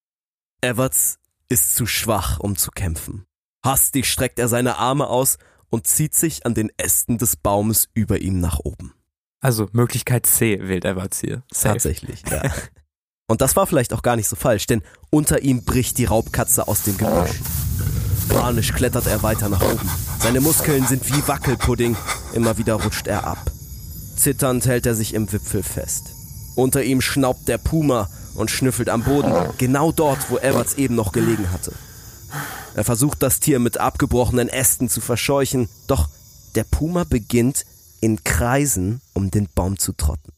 Everts ist zu schwach, um zu kämpfen. Hastig streckt er seine Arme aus und zieht sich an den Ästen des Baumes über ihm nach oben. Also Möglichkeit C wählt Everts hier. Safe. Tatsächlich, ja. Und das war vielleicht auch gar nicht so falsch, denn unter ihm bricht die Raubkatze aus dem Gebüsch. Panisch klettert er weiter nach oben. Seine Muskeln sind wie Wackelpudding, immer wieder rutscht er ab. Zitternd hält er sich im Wipfel fest. Unter ihm schnaubt der Puma und schnüffelt am Boden, genau dort, wo Everts eben noch gelegen hatte. Er versucht, das Tier mit abgebrochenen Ästen zu verscheuchen, doch der Puma beginnt, in Kreisen um den Baum zu trotten.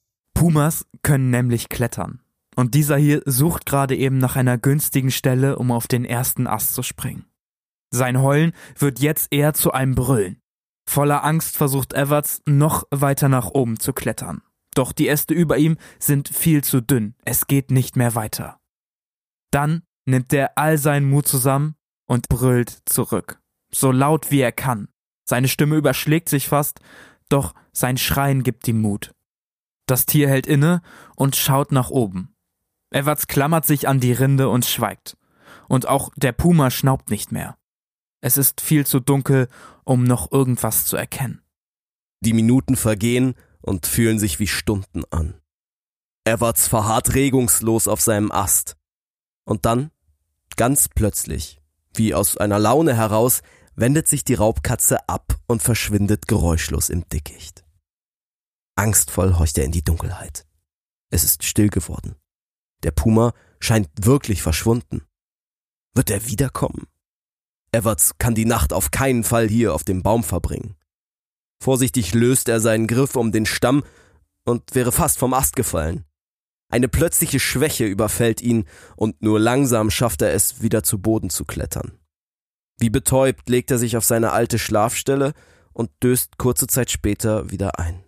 Pumas können nämlich klettern. Und dieser hier sucht gerade eben nach einer günstigen Stelle, um auf den ersten Ast zu springen. Sein Heulen wird jetzt eher zu einem Brüllen. Voller Angst versucht Everts, noch weiter nach oben zu klettern. Doch die Äste über ihm sind viel zu dünn. Es geht nicht mehr weiter. Dann nimmt er all seinen Mut zusammen und brüllt zurück. So laut wie er kann. Seine Stimme überschlägt sich fast, doch sein Schreien gibt ihm Mut. Das Tier hält inne und schaut nach oben. Everts klammert sich an die Rinde und schweigt. Und auch der Puma schnaubt nicht mehr. Es ist viel zu dunkel, um noch irgendwas zu erkennen. Die Minuten vergehen und fühlen sich wie Stunden an. Everts verharrt regungslos auf seinem Ast. Und dann, ganz plötzlich, wie aus einer Laune heraus, wendet sich die Raubkatze ab und verschwindet geräuschlos im Dickicht. Angstvoll horcht er in die Dunkelheit. Es ist still geworden. Der Puma scheint wirklich verschwunden. Wird er wiederkommen? Everts kann die Nacht auf keinen Fall hier auf dem Baum verbringen. Vorsichtig löst er seinen Griff um den Stamm und wäre fast vom Ast gefallen. Eine plötzliche Schwäche überfällt ihn und nur langsam schafft er es, wieder zu Boden zu klettern. Wie betäubt legt er sich auf seine alte Schlafstelle und döst kurze Zeit später wieder ein.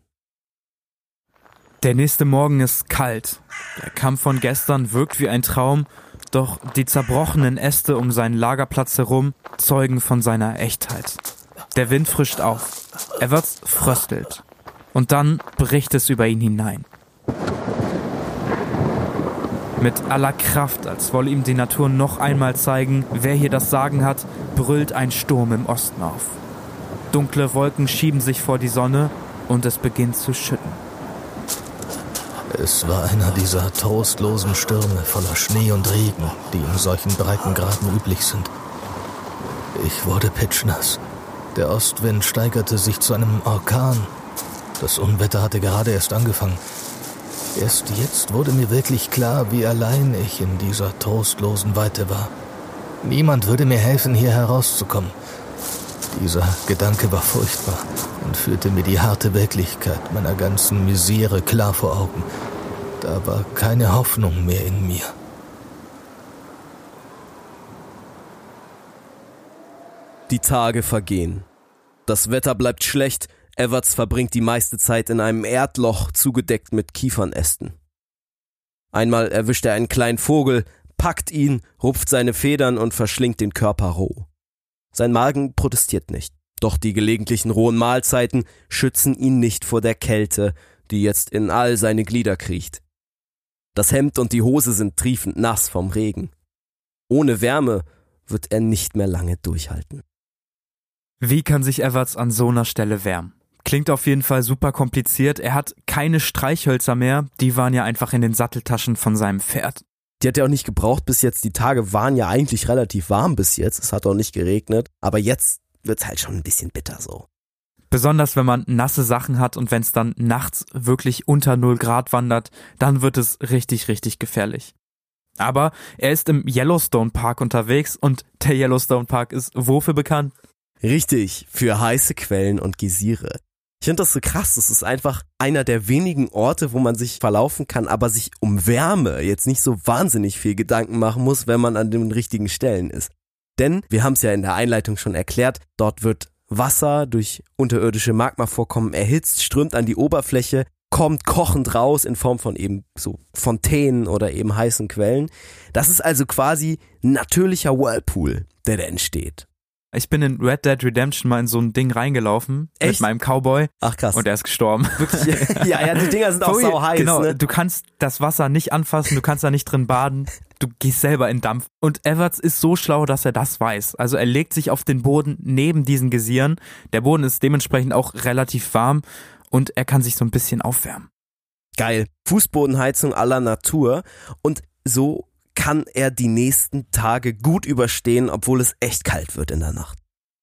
Der nächste Morgen ist kalt. Der Kampf von gestern wirkt wie ein Traum, doch die zerbrochenen Äste um seinen Lagerplatz herum zeugen von seiner Echtheit. Der Wind frischt auf. Everts fröstelt. Und dann bricht es über ihn hinein. Mit aller Kraft, als wolle ihm die Natur noch einmal zeigen, wer hier das Sagen hat, brüllt ein Sturm im Osten auf. Dunkle Wolken schieben sich vor die Sonne und es beginnt zu schütten. Es war einer dieser trostlosen Stürme voller Schnee und Regen, die in solchen Breitengraden üblich sind. Ich wurde pitschnass. Der Ostwind steigerte sich zu einem Orkan. Das Unwetter hatte gerade erst angefangen. Erst jetzt wurde mir wirklich klar, wie allein ich in dieser trostlosen Weite war. Niemand würde mir helfen, hier herauszukommen. Dieser Gedanke war furchtbar und führte mir die harte Wirklichkeit meiner ganzen Misere klar vor Augen. Da war keine Hoffnung mehr in mir. Die Tage vergehen. Das Wetter bleibt schlecht. Everts verbringt die meiste Zeit in einem Erdloch, zugedeckt mit Kiefernästen. Einmal erwischt er einen kleinen Vogel, packt ihn, rupft seine Federn und verschlingt den Körper roh. Sein Magen protestiert nicht, doch die gelegentlichen rohen Mahlzeiten schützen ihn nicht vor der Kälte, die jetzt in all seine Glieder kriecht. Das Hemd und die Hose sind triefend nass vom Regen. Ohne Wärme wird er nicht mehr lange durchhalten. Wie kann sich Everts an so einer Stelle wärmen? Klingt auf jeden Fall super kompliziert. Er hat keine Streichhölzer mehr, die waren ja einfach in den Satteltaschen von seinem Pferd. Die hat er auch nicht gebraucht bis jetzt. Die Tage waren ja eigentlich relativ warm bis jetzt. Es hat auch nicht geregnet. Aber jetzt wird's halt schon ein bisschen bitter so. Besonders wenn man nasse Sachen hat und wenn es dann nachts wirklich unter 0 Grad wandert, dann wird es richtig, richtig gefährlich. Aber er ist im Yellowstone Park unterwegs und der Yellowstone Park ist wofür bekannt? Richtig, für heiße Quellen und Geysire. Ich finde das so krass, das ist einfach einer der wenigen Orte, wo man sich verlaufen kann, aber sich um Wärme jetzt nicht so wahnsinnig viel Gedanken machen muss, wenn man an den richtigen Stellen ist. Denn, wir haben es ja in der Einleitung schon erklärt, dort wird Wasser durch unterirdische Magmavorkommen erhitzt, strömt an die Oberfläche, kommt kochend raus in Form von eben so Fontänen oder eben heißen Quellen. Das ist also quasi ein natürlicher Whirlpool, der da entsteht. Ich bin in Red Dead Redemption mal in so ein Ding reingelaufen. Echt? Mit meinem Cowboy. Ach krass. Und er ist gestorben. Wirklich? Ja, die Dinger sind auch sau heiß. Genau, ne? du kannst das Wasser nicht anfassen, du kannst da nicht drin baden, du gehst selber in Dampf. Und Everts ist so schlau, dass er das weiß. Also er legt sich auf den Boden neben diesen Gesieren. Der Boden ist dementsprechend auch relativ warm und er kann sich so ein bisschen aufwärmen. Geil. Fußbodenheizung à la Natur. Und so kann er die nächsten Tage gut überstehen, obwohl es echt kalt wird in der Nacht.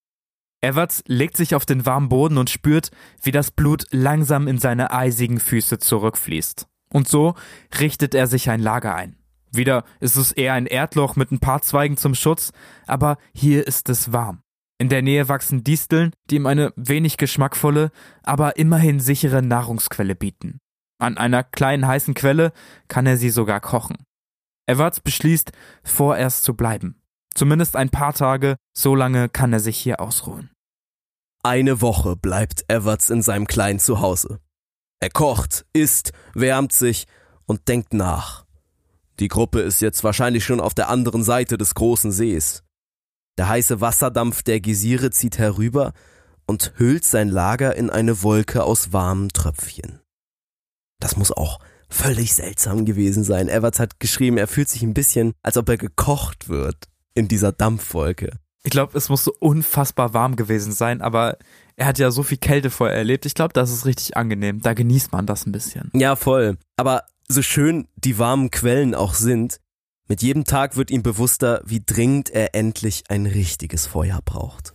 Everts legt sich auf den warmen Boden und spürt, wie das Blut langsam in seine eisigen Füße zurückfließt. Und so richtet er sich ein Lager ein. Wieder ist es eher ein Erdloch mit ein paar Zweigen zum Schutz, aber hier ist es warm. In der Nähe wachsen Disteln, die ihm eine wenig geschmackvolle, aber immerhin sichere Nahrungsquelle bieten. An einer kleinen heißen Quelle kann er sie sogar kochen. Everts beschließt, vorerst zu bleiben. Zumindest ein paar Tage, so lange kann er sich hier ausruhen. Eine Woche bleibt Everts in seinem kleinen Zuhause. Er kocht, isst, wärmt sich und denkt nach. Die Gruppe ist jetzt wahrscheinlich schon auf der anderen Seite des großen Sees. Der heiße Wasserdampf der Geysire zieht herüber und hüllt sein Lager in eine Wolke aus warmen Tröpfchen. Das muss auch völlig seltsam gewesen sein. Everts hat geschrieben, er fühlt sich ein bisschen, als ob er gekocht wird in dieser Dampfwolke. Ich glaube, es muss so unfassbar warm gewesen sein, aber er hat ja so viel Kälte vorher erlebt. Ich glaube, das ist richtig angenehm. Da genießt man das ein bisschen. Ja, voll. Aber so schön die warmen Quellen auch sind, mit jedem Tag wird ihm bewusster, wie dringend er endlich ein richtiges Feuer braucht.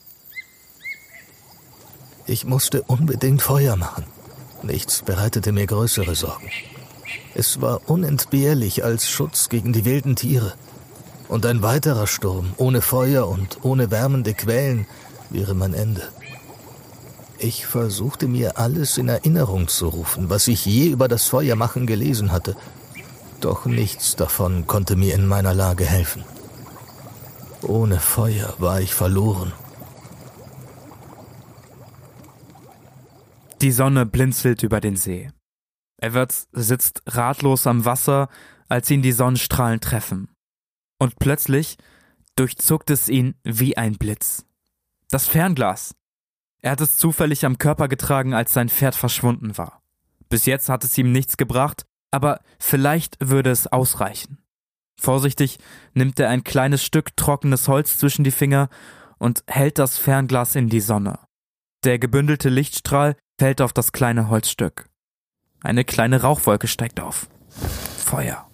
Ich musste unbedingt Feuer machen. Nichts bereitete mir größere Sorgen. Es war unentbehrlich als Schutz gegen die wilden Tiere. Und ein weiterer Sturm, ohne Feuer und ohne wärmende Quellen, wäre mein Ende. Ich versuchte mir alles in Erinnerung zu rufen, was ich je über das Feuermachen gelesen hatte. Doch nichts davon konnte mir in meiner Lage helfen. Ohne Feuer war ich verloren. Die Sonne blinzelt über den See. Everts sitzt ratlos am Wasser, als ihn die Sonnenstrahlen treffen. Und plötzlich durchzuckt es ihn wie ein Blitz. Das Fernglas. Er hat es zufällig am Körper getragen, als sein Pferd verschwunden war. Bis jetzt hat es ihm nichts gebracht, aber vielleicht würde es ausreichen. Vorsichtig nimmt er ein kleines Stück trockenes Holz zwischen die Finger und hält das Fernglas in die Sonne. Der gebündelte Lichtstrahl fällt auf das kleine Holzstück. Eine kleine Rauchwolke steigt auf. Feuer.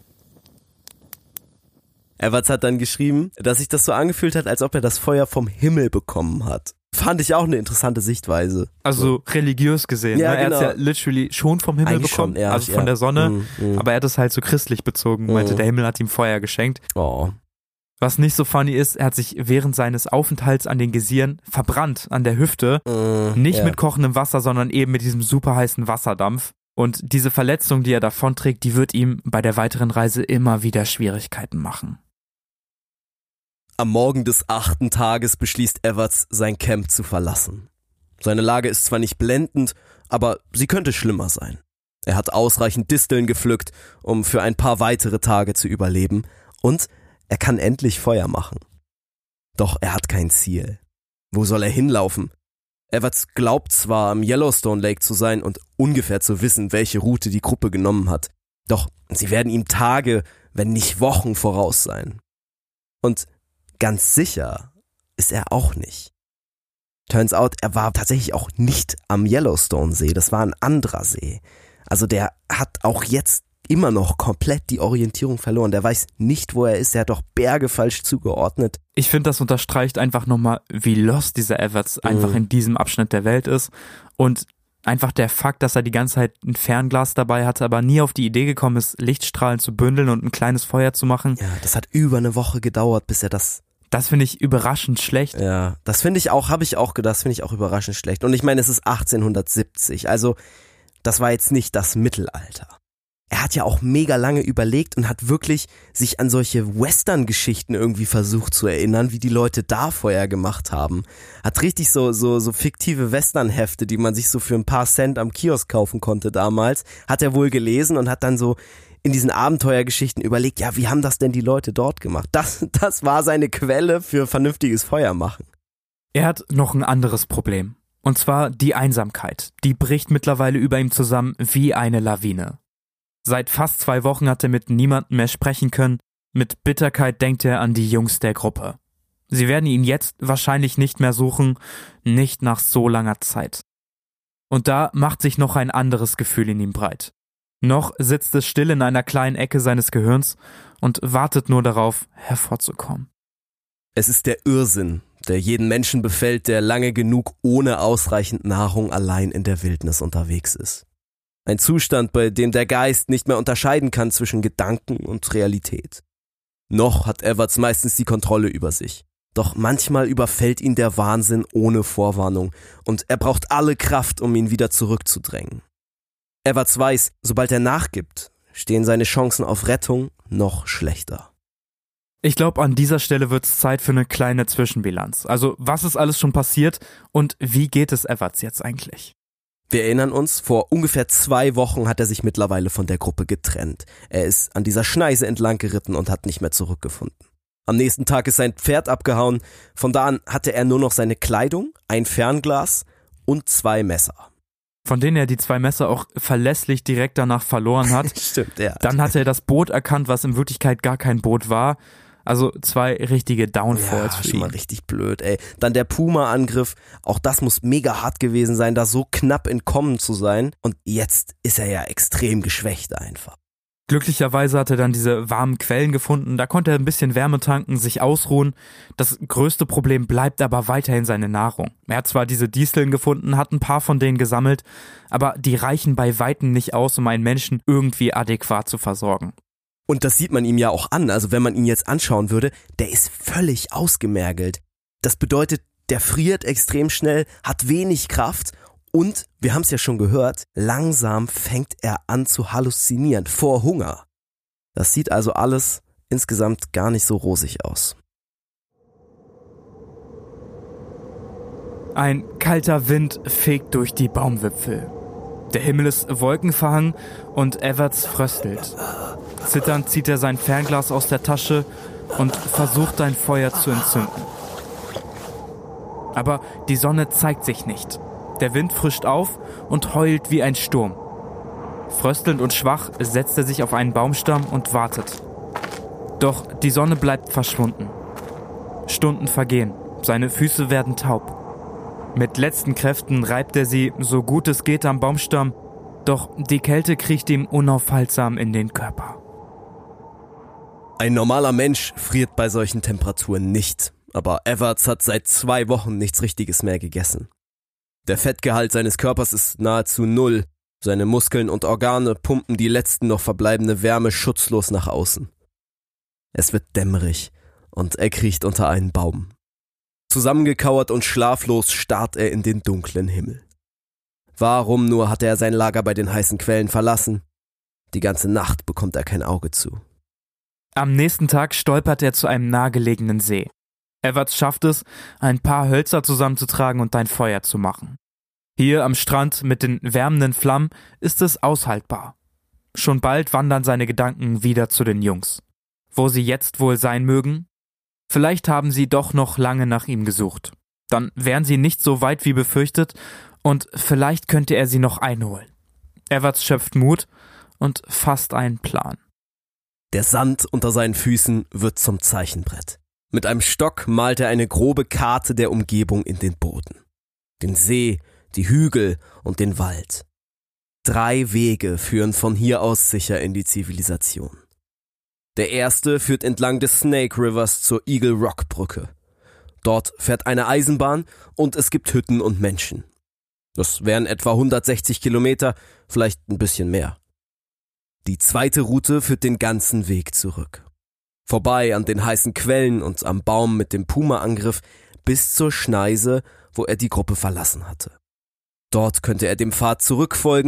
Everts hat dann geschrieben, dass sich das so angefühlt hat, als ob er das Feuer vom Himmel bekommen hat. Fand ich auch eine interessante Sichtweise. Also religiös gesehen. Ja, ne? Er genau. hat es ja literally schon vom Himmel Eigentlich bekommen, schon, ja, also von ja. der Sonne. Aber er hat es halt so christlich bezogen, meinte, der Himmel hat ihm Feuer geschenkt. Oh. Was nicht so funny ist, er hat sich während seines Aufenthalts an den Geysiren verbrannt an der Hüfte. Nicht mit kochendem Wasser, sondern eben mit diesem super heißen Wasserdampf. Und diese Verletzung, die er davonträgt, die wird ihm bei der weiteren Reise immer wieder Schwierigkeiten machen. Am Morgen des 8. Tages beschließt Everts, sein Camp zu verlassen. Seine Lage ist zwar nicht blendend, aber sie könnte schlimmer sein. Er hat ausreichend Disteln gepflückt, um für ein paar weitere Tage zu überleben, und er kann endlich Feuer machen. Doch er hat kein Ziel. Wo soll er hinlaufen? Everts glaubt zwar, am Yellowstone Lake zu sein und ungefähr zu wissen, welche Route die Gruppe genommen hat. Doch sie werden ihm Tage, wenn nicht Wochen voraus sein. Und ganz sicher ist er auch nicht. Turns out, er war tatsächlich auch nicht am Yellowstone-See, das war ein anderer See. Also der hat auch jetzt immer noch komplett die Orientierung verloren. Der weiß nicht, wo er ist, er hat auch Berge falsch zugeordnet. Ich finde, das unterstreicht einfach nochmal, wie lost dieser Everts einfach in diesem Abschnitt der Welt ist. Und einfach der Fakt, dass er die ganze Zeit ein Fernglas dabei hatte, aber nie auf die Idee gekommen ist, Lichtstrahlen zu bündeln und ein kleines Feuer zu machen. Ja, das hat über eine Woche gedauert, bis er das... Das finde ich überraschend schlecht. Ja, das finde ich auch, habe ich auch gedacht, das finde ich auch überraschend schlecht. Und ich meine, es ist 1870, also das war jetzt nicht das Mittelalter. er hat ja auch mega lange überlegt und hat wirklich sich an solche Western-Geschichten irgendwie versucht zu erinnern, wie die Leute da vorher gemacht haben. Hat richtig so fiktive Western-Hefte, die man sich so für ein paar Cent am Kiosk kaufen konnte damals, hat er wohl gelesen und hat dann so in diesen Abenteuergeschichten überlegt, ja, wie haben das denn die Leute dort gemacht? Das war seine Quelle für vernünftiges Feuer machen. Er hat noch ein anderes Problem. Und zwar die Einsamkeit. Die bricht mittlerweile über ihm zusammen wie eine Lawine. Seit fast 2 Wochen hat er mit niemandem mehr sprechen können. Mit Bitterkeit denkt er an die Jungs der Gruppe. Sie werden ihn jetzt wahrscheinlich nicht mehr suchen, nicht nach so langer Zeit. Und da macht sich noch ein anderes Gefühl in ihm breit. Noch sitzt es still in einer kleinen Ecke seines Gehirns und wartet nur darauf, hervorzukommen. Es ist der Irrsinn, der jeden Menschen befällt, der lange genug ohne ausreichend Nahrung allein in der Wildnis unterwegs ist. Ein Zustand, bei dem der Geist nicht mehr unterscheiden kann zwischen Gedanken und Realität. Noch hat Everts meistens die Kontrolle über sich. Doch manchmal überfällt ihn der Wahnsinn ohne Vorwarnung und er braucht alle Kraft, um ihn wieder zurückzudrängen. Everts weiß, sobald er nachgibt, stehen seine Chancen auf Rettung noch schlechter. Ich glaube, an dieser Stelle wird es Zeit für eine kleine Zwischenbilanz. Also, was ist alles schon passiert und wie geht es Everts jetzt eigentlich? Wir erinnern uns, vor ungefähr 2 Wochen hat er sich mittlerweile von der Gruppe getrennt. Er ist an dieser Schneise entlang geritten und hat nicht mehr zurückgefunden. Am nächsten Tag ist sein Pferd abgehauen. Von da an hatte er nur noch seine Kleidung, ein Fernglas und 2 Messer. Von denen er die 2 Messer auch verlässlich direkt danach verloren hat. Stimmt, ja. Dann hat er das Boot erkannt, was in Wirklichkeit gar kein Boot war. Also 2 richtige Downfalls für ihn. Schon mal richtig blöd, ey. Dann der Puma-Angriff, auch das muss mega hart gewesen sein, da so knapp entkommen zu sein. Und jetzt ist er ja extrem geschwächt einfach. Glücklicherweise hat er dann diese warmen Quellen gefunden, da konnte er ein bisschen Wärme tanken, sich ausruhen. Das größte Problem bleibt aber weiterhin seine Nahrung. Er hat zwar diese Disteln gefunden, hat ein paar von denen gesammelt, aber die reichen bei Weitem nicht aus, um einen Menschen irgendwie adäquat zu versorgen. Und das sieht man ihm ja auch an, also wenn man ihn jetzt anschauen würde, der ist völlig ausgemergelt. Das bedeutet, der friert extrem schnell, hat wenig Kraft und, wir haben es ja schon gehört, langsam fängt er an zu halluzinieren vor Hunger. Das sieht also alles insgesamt gar nicht so rosig aus. Ein kalter Wind fegt durch die Baumwipfel. Der Himmel ist wolkenverhangen und Everts fröstelt. Zitternd zieht er sein Fernglas aus der Tasche und versucht, ein Feuer zu entzünden. Aber die Sonne zeigt sich nicht. Der Wind frischt auf und heult wie ein Sturm. Fröstelnd und schwach setzt er sich auf einen Baumstamm und wartet. Doch die Sonne bleibt verschwunden. Stunden vergehen, seine Füße werden taub. Mit letzten Kräften reibt er sie, so gut es geht, am Baumstamm, doch die Kälte kriecht ihm unaufhaltsam in den Körper. Ein normaler Mensch friert bei solchen Temperaturen nicht, aber Everts hat seit 2 Wochen nichts Richtiges mehr gegessen. Der Fettgehalt seines Körpers ist nahezu 0, seine Muskeln und Organe pumpen die letzten noch verbleibende Wärme schutzlos nach außen. Es wird dämmerig und er kriecht unter einen Baum. Zusammengekauert und schlaflos starrt er in den dunklen Himmel. Warum nur hat er sein Lager bei den heißen Quellen verlassen? Die ganze Nacht bekommt er kein Auge zu. Am nächsten Tag stolpert er zu einem nahegelegenen See. Everts schafft es, ein paar Hölzer zusammenzutragen und ein Feuer zu machen. Hier am Strand mit den wärmenden Flammen ist es aushaltbar. Schon bald wandern seine Gedanken wieder zu den Jungs. Wo sie jetzt wohl sein mögen? Vielleicht haben sie doch noch lange nach ihm gesucht. Dann wären sie nicht so weit wie befürchtet und vielleicht könnte er sie noch einholen. Everts schöpft Mut und fasst einen Plan. Der Sand unter seinen Füßen wird zum Zeichenbrett. Mit einem Stock malt er eine grobe Karte der Umgebung in den Boden. Den See, die Hügel und den Wald. 3 Wege führen von hier aus sicher in die Zivilisation. Der erste führt entlang des Snake Rivers zur Eagle Rock Brücke. Dort fährt eine Eisenbahn und es gibt Hütten und Menschen. Das wären etwa 160 Kilometer, vielleicht ein bisschen mehr. Die zweite Route führt den ganzen Weg zurück. Vorbei an den heißen Quellen und am Baum mit dem Puma-Angriff bis zur Schneise, wo er die Gruppe verlassen hatte. Dort könnte er dem Pfad zurückfolgen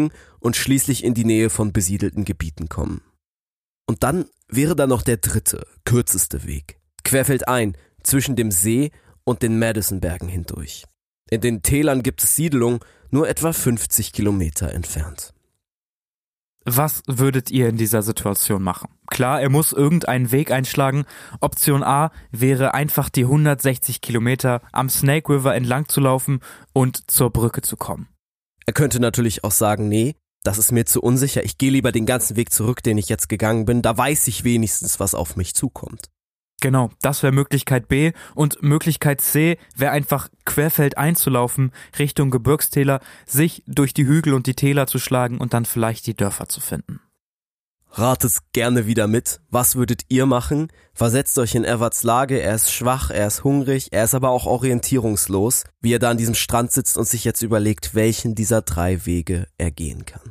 und schließlich in die Nähe von besiedelten Gebieten kommen. Und dann wäre da noch der dritte, kürzeste Weg. Querfeldein zwischen dem See und den Madison-Bergen hindurch. In den Tälern gibt es Siedlungen, nur etwa 50 Kilometer entfernt. Was würdet ihr in dieser Situation machen? Klar, er muss irgendeinen Weg einschlagen. Option A wäre einfach die 160 Kilometer am Snake River entlang zu laufen und zur Brücke zu kommen. Er könnte natürlich auch sagen, nee, das ist mir zu unsicher, ich gehe lieber den ganzen Weg zurück, den ich jetzt gegangen bin, da weiß ich wenigstens, was auf mich zukommt. Genau, das wäre Möglichkeit B, und Möglichkeit C wäre einfach querfeldein zu laufen, Richtung Gebirgstäler, sich durch die Hügel und die Täler zu schlagen und dann vielleicht die Dörfer zu finden. Ratet gerne wieder mit. Was würdet ihr machen? Versetzt euch in Everts Lage. Er ist schwach, er ist hungrig, er ist aber auch orientierungslos, wie er da an diesem Strand sitzt und sich jetzt überlegt, welchen dieser 3 Wege er gehen kann.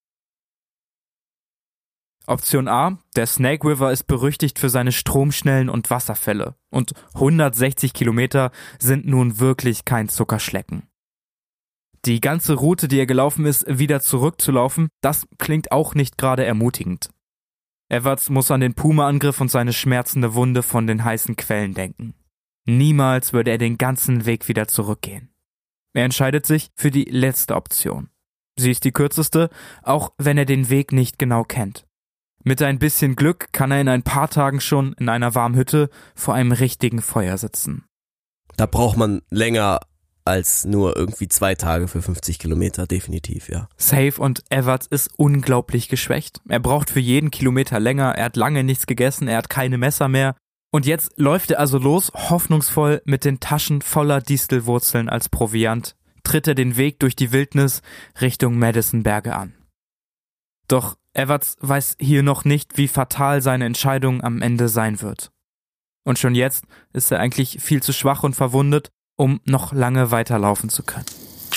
Option A, der Snake River ist berüchtigt für seine Stromschnellen und Wasserfälle. Und 160 Kilometer sind nun wirklich kein Zuckerschlecken. Die ganze Route, die er gelaufen ist, wieder zurückzulaufen, das klingt auch nicht gerade ermutigend. Everts muss an den Puma-Angriff und seine schmerzende Wunde von den heißen Quellen denken. Niemals würde er den ganzen Weg wieder zurückgehen. Er entscheidet sich für die letzte Option. Sie ist die kürzeste, auch wenn er den Weg nicht genau kennt. Mit ein bisschen Glück kann er in ein paar Tagen schon in einer warmen Hütte vor einem richtigen Feuer sitzen. Da braucht man länger als nur irgendwie 2 Tage für 50 Kilometer, definitiv, ja. Safe, und Everts ist unglaublich geschwächt. Er braucht für jeden Kilometer länger, er hat lange nichts gegessen, er hat keine Messer mehr. Und jetzt läuft er also los, hoffnungsvoll mit den Taschen voller Distelwurzeln als Proviant, tritt er den Weg durch die Wildnis Richtung Madison-Berge an. Doch Everts weiß hier noch nicht, wie fatal seine Entscheidung am Ende sein wird. Und schon jetzt ist er eigentlich viel zu schwach und verwundet, um noch lange weiterlaufen zu können.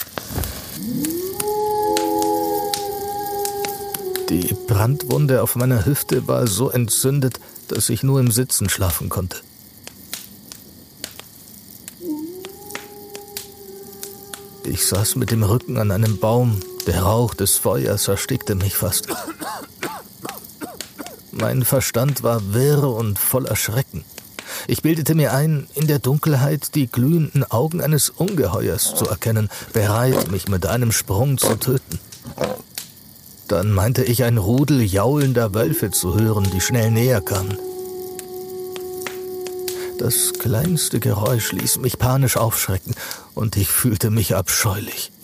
Die Brandwunde auf meiner Hüfte war so entzündet, dass ich nur im Sitzen schlafen konnte. Ich saß mit dem Rücken an einem Baum. Der Rauch des Feuers erstickte mich fast. Mein Verstand war wirr und voller Schrecken. Ich bildete mir ein, in der Dunkelheit die glühenden Augen eines Ungeheuers zu erkennen, bereit, mich mit einem Sprung zu töten. Dann meinte ich, ein Rudel jaulender Wölfe zu hören, die schnell näher kamen. Das kleinste Geräusch ließ mich panisch aufschrecken und ich fühlte mich abscheulich.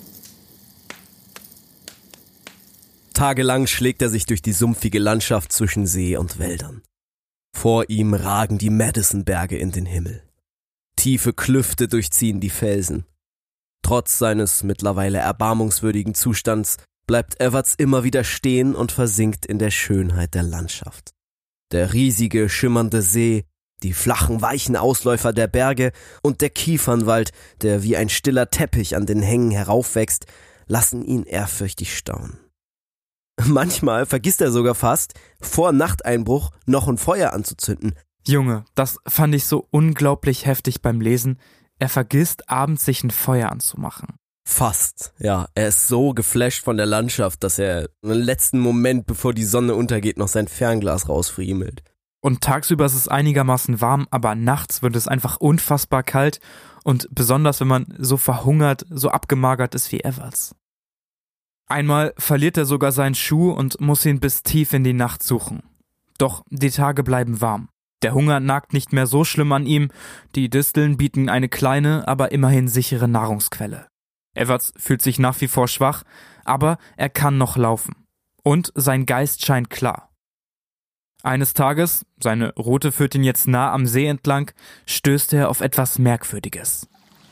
Tagelang schlägt er sich durch die sumpfige Landschaft zwischen See und Wäldern. Vor ihm ragen die Madison-Berge in den Himmel. Tiefe Klüfte durchziehen die Felsen. Trotz seines mittlerweile erbarmungswürdigen Zustands bleibt Everts immer wieder stehen und versinkt in der Schönheit der Landschaft. Der riesige, schimmernde See, die flachen, weichen Ausläufer der Berge und der Kiefernwald, der wie ein stiller Teppich an den Hängen heraufwächst, lassen ihn ehrfürchtig staunen. Manchmal vergisst er sogar fast, vor Nachteinbruch noch ein Feuer anzuzünden. Junge, das fand ich so unglaublich heftig beim Lesen. Er vergisst, abends sich ein Feuer anzumachen. Fast, ja. Er ist so geflasht von der Landschaft, dass er im letzten Moment, bevor die Sonne untergeht, noch sein Fernglas rausfriemelt. Und tagsüber ist es einigermaßen warm, aber nachts wird es einfach unfassbar kalt. Und besonders, wenn man so verhungert, so abgemagert ist wie Everts. Einmal verliert er sogar seinen Schuh und muss ihn bis tief in die Nacht suchen. Doch die Tage bleiben warm. Der Hunger nagt nicht mehr so schlimm an ihm. Die Disteln bieten eine kleine, aber immerhin sichere Nahrungsquelle. Everts fühlt sich nach wie vor schwach, aber er kann noch laufen. Und sein Geist scheint klar. Eines Tages, seine Route führt ihn jetzt nah am See entlang, stößt er auf etwas Merkwürdiges.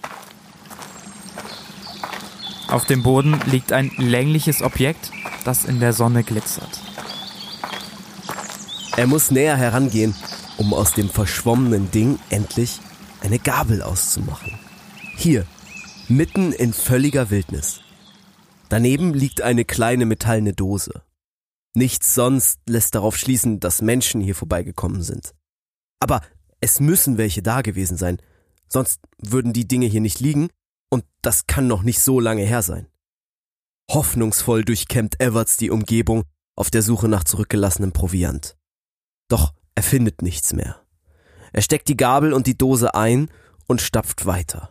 Auf dem Boden liegt ein längliches Objekt, das in der Sonne glitzert. Er muss näher herangehen, um aus dem verschwommenen Ding endlich eine Gabel auszumachen. Hier, mitten in völliger Wildnis. Daneben liegt eine kleine metallene Dose. Nichts sonst lässt darauf schließen, dass Menschen hier vorbeigekommen sind. Aber es müssen welche da gewesen sein, sonst würden die Dinge hier nicht liegen. Und das kann noch nicht so lange her sein. Hoffnungsvoll durchkämmt Everts die Umgebung auf der Suche nach zurückgelassenem Proviant. Doch er findet nichts mehr. Er steckt die Gabel und die Dose ein und stapft weiter.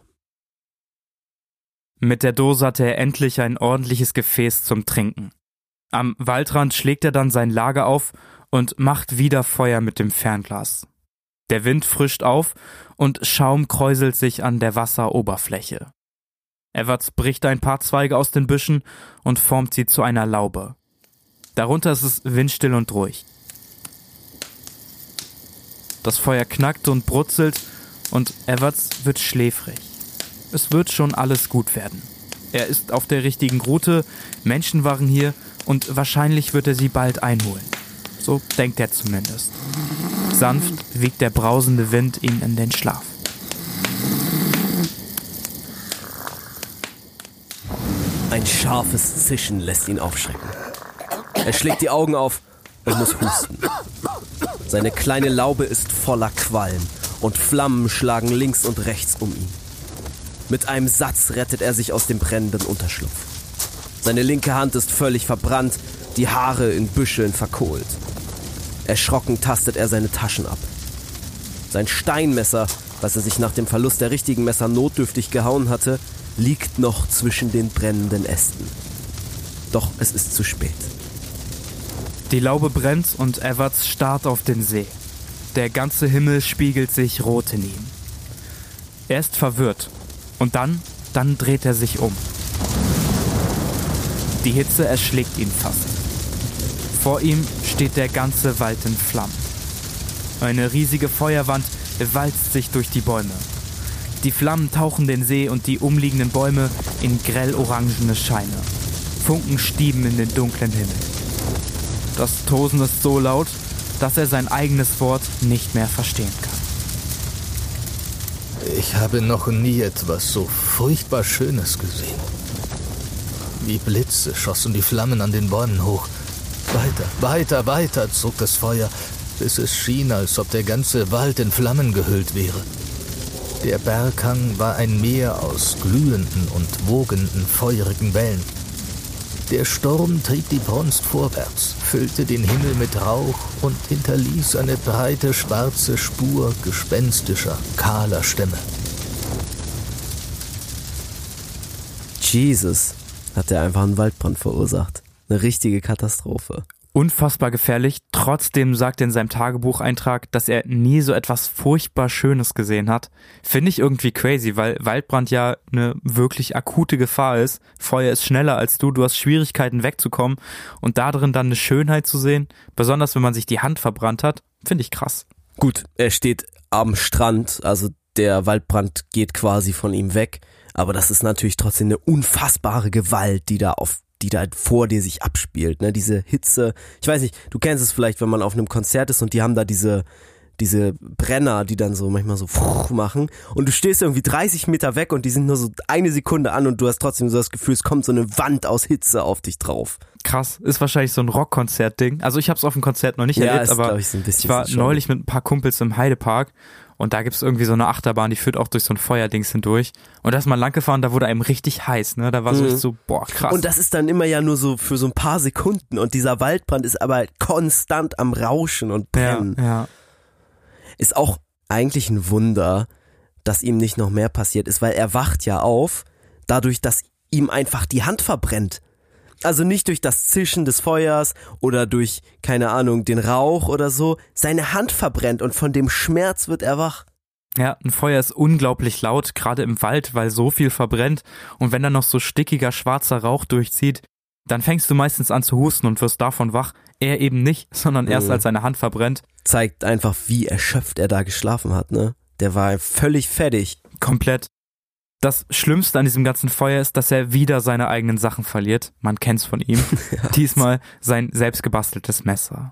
Mit der Dose hatte er endlich ein ordentliches Gefäß zum Trinken. Am Waldrand schlägt er dann sein Lager auf und macht wieder Feuer mit dem Fernglas. Der Wind frischt auf und Schaum kräuselt sich an der Wasseroberfläche. Everts bricht ein paar Zweige aus den Büschen und formt sie zu einer Laube. Darunter ist es windstill und ruhig. Das Feuer knackt und brutzelt und Everts wird schläfrig. Es wird schon alles gut werden. Er ist auf der richtigen Route, Menschen waren hier und wahrscheinlich wird er sie bald einholen. So denkt er zumindest. Sanft wiegt der brausende Wind ihn in den Schlaf. Ein scharfes Zischen lässt ihn aufschrecken. Er schlägt die Augen auf und muss husten. Seine kleine Laube ist voller Qualm und Flammen schlagen links und rechts um ihn. Mit einem Satz rettet er sich aus dem brennenden Unterschlupf. Seine linke Hand ist völlig verbrannt, die Haare in Büscheln verkohlt. Erschrocken tastet er seine Taschen ab. Sein Steinmesser, was er sich nach dem Verlust der richtigen Messer notdürftig gehauen hatte, liegt noch zwischen den brennenden Ästen. Doch es ist zu spät. Die Laube brennt und Everts starrt auf den See. Der ganze Himmel spiegelt sich rot in ihm. Er ist verwirrt und dann dreht er sich um. Die Hitze erschlägt ihn fast. Vor ihm steht der ganze Wald in Flammen. Eine riesige Feuerwand walzt sich durch die Bäume. Die Flammen tauchen den See und die umliegenden Bäume in grell-orangene Scheine. Funken stieben in den dunklen Himmel. Das Tosen ist so laut, dass er sein eigenes Wort nicht mehr verstehen kann. Ich habe noch nie etwas so furchtbar Schönes gesehen. Wie Blitze schossen die Flammen an den Bäumen hoch. Weiter zog das Feuer, bis es schien, als ob der ganze Wald in Flammen gehüllt wäre. Der Berghang war ein Meer aus glühenden und wogenden, feurigen Wellen. Der Sturm trieb die Brunst vorwärts, füllte den Himmel mit Rauch und hinterließ eine breite schwarze Spur gespenstischer, kahler Stämme. Jesus, hat er einfach einen Waldbrand verursacht. Eine richtige Katastrophe. Unfassbar gefährlich. Trotzdem sagt er in seinem Tagebucheintrag, dass er nie so etwas furchtbar Schönes gesehen hat. Finde ich irgendwie crazy, weil Waldbrand ja eine wirklich akute Gefahr ist. Feuer ist schneller als du hast Schwierigkeiten wegzukommen und da drin dann eine Schönheit zu sehen, besonders wenn man sich die Hand verbrannt hat, finde ich krass. Gut, er steht am Strand, also der Waldbrand geht quasi von ihm weg, aber das ist natürlich trotzdem eine unfassbare Gewalt, die da vor dir sich abspielt, ne, diese Hitze. Ich weiß nicht, du kennst es vielleicht, wenn man auf einem Konzert ist und die haben da diese Brenner, die dann so manchmal so machen und du stehst irgendwie 30 Meter weg und die sind nur so eine Sekunde an und du hast trotzdem so das Gefühl, es kommt so eine Wand aus Hitze auf dich drauf. Krass, ist wahrscheinlich so ein Rockkonzert-Ding. Also ich habe es auf dem Konzert noch nicht erlebt, aber ich, so ein bisschen ich war neulich mit ein paar Kumpels im Heidepark und da gibt's irgendwie so eine Achterbahn, die führt auch durch so ein Feuerdings hindurch. Und da ist man lang gefahren, da wurde einem richtig heiß, ne? Da war so, boah, krass. Und das ist dann immer ja nur so für so ein paar Sekunden und dieser Waldbrand ist aber konstant am Rauschen und brennen. Ja. Ist auch eigentlich ein Wunder, dass ihm nicht noch mehr passiert ist, weil er wacht ja auf, dadurch, dass ihm einfach die Hand verbrennt. Also nicht durch das Zischen des Feuers oder durch, keine Ahnung, den Rauch oder so. Seine Hand verbrennt und von dem Schmerz wird er wach. Ja, ein Feuer ist unglaublich laut, gerade im Wald, weil so viel verbrennt. Und wenn dann noch so stickiger, schwarzer Rauch durchzieht, dann fängst du meistens an zu husten und wirst davon wach. Er eben nicht, sondern erst als seine Hand verbrennt. Zeigt einfach, wie erschöpft er da geschlafen hat, ne? Der war völlig fertig. Komplett. Das Schlimmste an diesem ganzen Feuer ist, dass er wieder seine eigenen Sachen verliert. Man kennt's von ihm. Ja. Diesmal sein selbstgebasteltes Messer.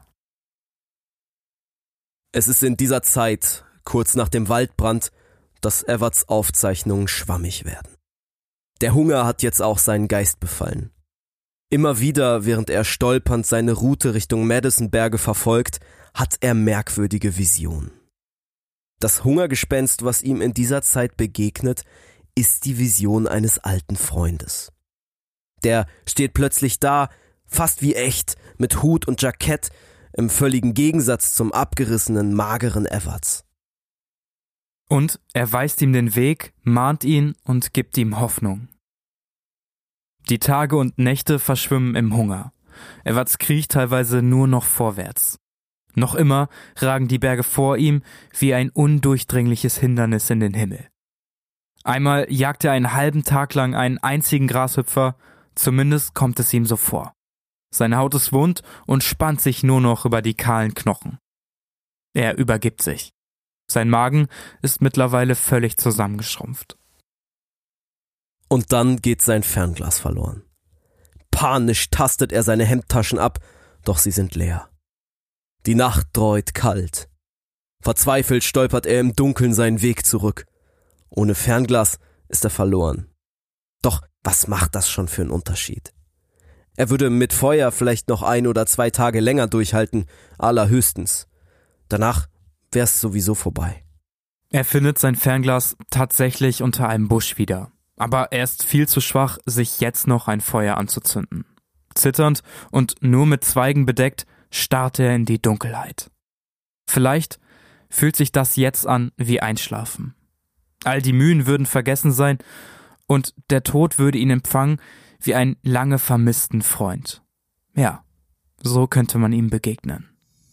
Es ist in dieser Zeit, kurz nach dem Waldbrand, dass Everts Aufzeichnungen schwammig werden. Der Hunger hat jetzt auch seinen Geist befallen. Immer wieder, während er stolpernd seine Route Richtung Madison-Berge verfolgt, hat er merkwürdige Visionen. Das Hungergespenst, was ihm in dieser Zeit begegnet, ist die Vision eines alten Freundes. Der steht plötzlich da, fast wie echt, mit Hut und Jackett, im völligen Gegensatz zum abgerissenen, mageren Evarts. Und er weist ihm den Weg, mahnt ihn und gibt ihm Hoffnung. Die Tage und Nächte verschwimmen im Hunger. Evarts kriecht teilweise nur noch vorwärts. Noch immer ragen die Berge vor ihm wie ein undurchdringliches Hindernis in den Himmel. Einmal jagt er einen halben Tag lang einen einzigen Grashüpfer, zumindest kommt es ihm so vor. Seine Haut ist wund und spannt sich nur noch über die kahlen Knochen. Er übergibt sich. Sein Magen ist mittlerweile völlig zusammengeschrumpft. Und dann geht sein Fernglas verloren. Panisch tastet er seine Hemdtaschen ab, doch sie sind leer. Die Nacht dräut kalt. Verzweifelt stolpert er im Dunkeln seinen Weg zurück. Ohne Fernglas ist er verloren. Doch was macht das schon für einen Unterschied? Er würde mit Feuer vielleicht noch 1 oder 2 Tage länger durchhalten, allerhöchstens. Danach wär's sowieso vorbei. Er findet sein Fernglas tatsächlich unter einem Busch wieder. Aber er ist viel zu schwach, sich jetzt noch ein Feuer anzuzünden. Zitternd und nur mit Zweigen bedeckt, starrt er in die Dunkelheit. Vielleicht fühlt sich das jetzt an wie Einschlafen. All die Mühen würden vergessen sein und der Tod würde ihn empfangen wie einen lange vermissten Freund. Ja, so könnte man ihm begegnen.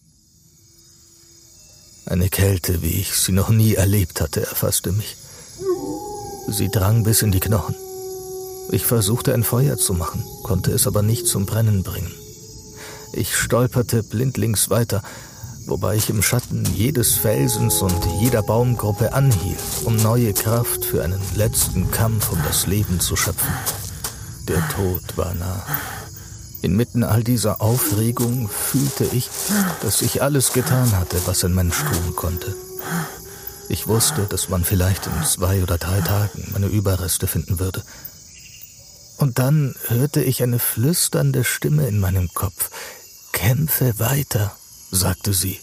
Eine Kälte, wie ich sie noch nie erlebt hatte, erfasste mich. Sie drang bis in die Knochen. Ich versuchte ein Feuer zu machen, konnte es aber nicht zum Brennen bringen. Ich stolperte blindlings weiter, wobei ich im Schatten jedes Felsens und jeder Baumgruppe anhielt, um neue Kraft für einen letzten Kampf um das Leben zu schöpfen. Der Tod war nah. Inmitten all dieser Aufregung fühlte ich, dass ich alles getan hatte, was ein Mensch tun konnte. Ich wusste, dass man vielleicht in 2 oder 3 Tagen meine Überreste finden würde. Und dann hörte ich eine flüsternde Stimme in meinem Kopf. »Kämpfe weiter«, sagte sie.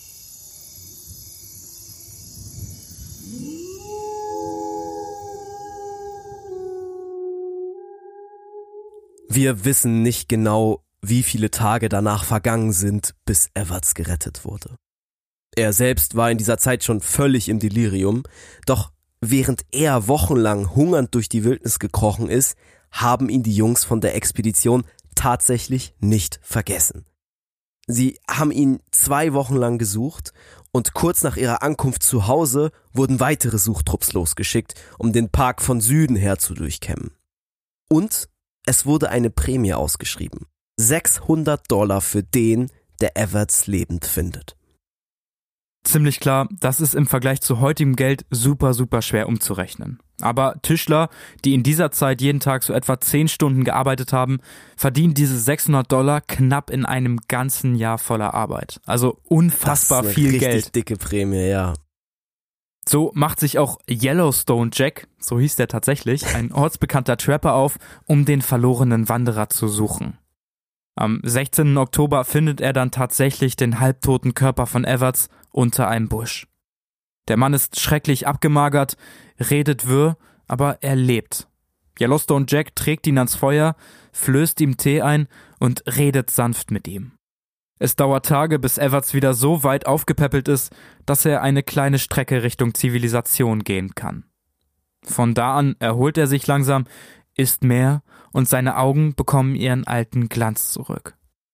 Wir wissen nicht genau, wie viele Tage danach vergangen sind, bis Evarts gerettet wurde. Er selbst war in dieser Zeit schon völlig im Delirium, doch während er wochenlang hungernd durch die Wildnis gekrochen ist, haben ihn die Jungs von der Expedition tatsächlich nicht vergessen. Sie haben ihn 2 Wochen lang gesucht und kurz nach ihrer Ankunft zu Hause wurden weitere Suchtrupps losgeschickt, um den Park von Süden her zu durchkämmen. Und es wurde eine Prämie ausgeschrieben. $600 für den, der Evarts lebend findet. Ziemlich klar, das ist im Vergleich zu heutigem Geld super schwer umzurechnen. Aber Tischler, die in dieser Zeit jeden Tag so etwa 10 Stunden gearbeitet haben, verdienen diese $600 knapp in einem ganzen Jahr voller Arbeit. Also unfassbar viel Geld. Richtig dicke Prämie, ja. So macht sich auch Yellowstone Jack, so hieß der tatsächlich, ein ortsbekannter Trapper auf, um den verlorenen Wanderer zu suchen. Am 16. Oktober findet er dann tatsächlich den halbtoten Körper von Evarts unter einem Busch. Der Mann ist schrecklich abgemagert, redet wirr, aber er lebt. Yellowstone Jack trägt ihn ans Feuer, flößt ihm Tee ein und redet sanft mit ihm. Es dauert Tage, bis Evarts wieder so weit aufgepäppelt ist, dass er eine kleine Strecke Richtung Zivilisation gehen kann. Von da an erholt er sich langsam, isst mehr und seine Augen bekommen ihren alten Glanz zurück.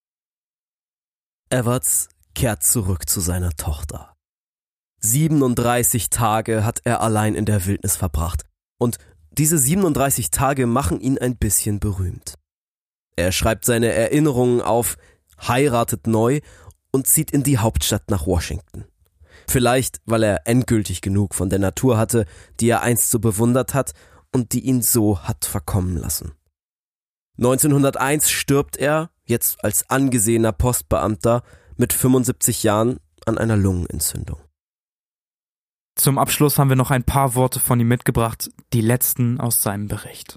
Evarts kehrt zurück zu seiner Tochter. 37 Tage hat er allein in der Wildnis verbracht und diese 37 Tage machen ihn ein bisschen berühmt. Er schreibt seine Erinnerungen auf, heiratet neu und zieht in die Hauptstadt nach Washington. Vielleicht, weil er endgültig genug von der Natur hatte, die er einst so bewundert hat und die ihn so hat verkommen lassen. 1901 stirbt er, jetzt als angesehener Postbeamter, mit 75 Jahren an einer Lungenentzündung. Zum Abschluss haben wir noch ein paar Worte von ihm mitgebracht, die letzten aus seinem Bericht.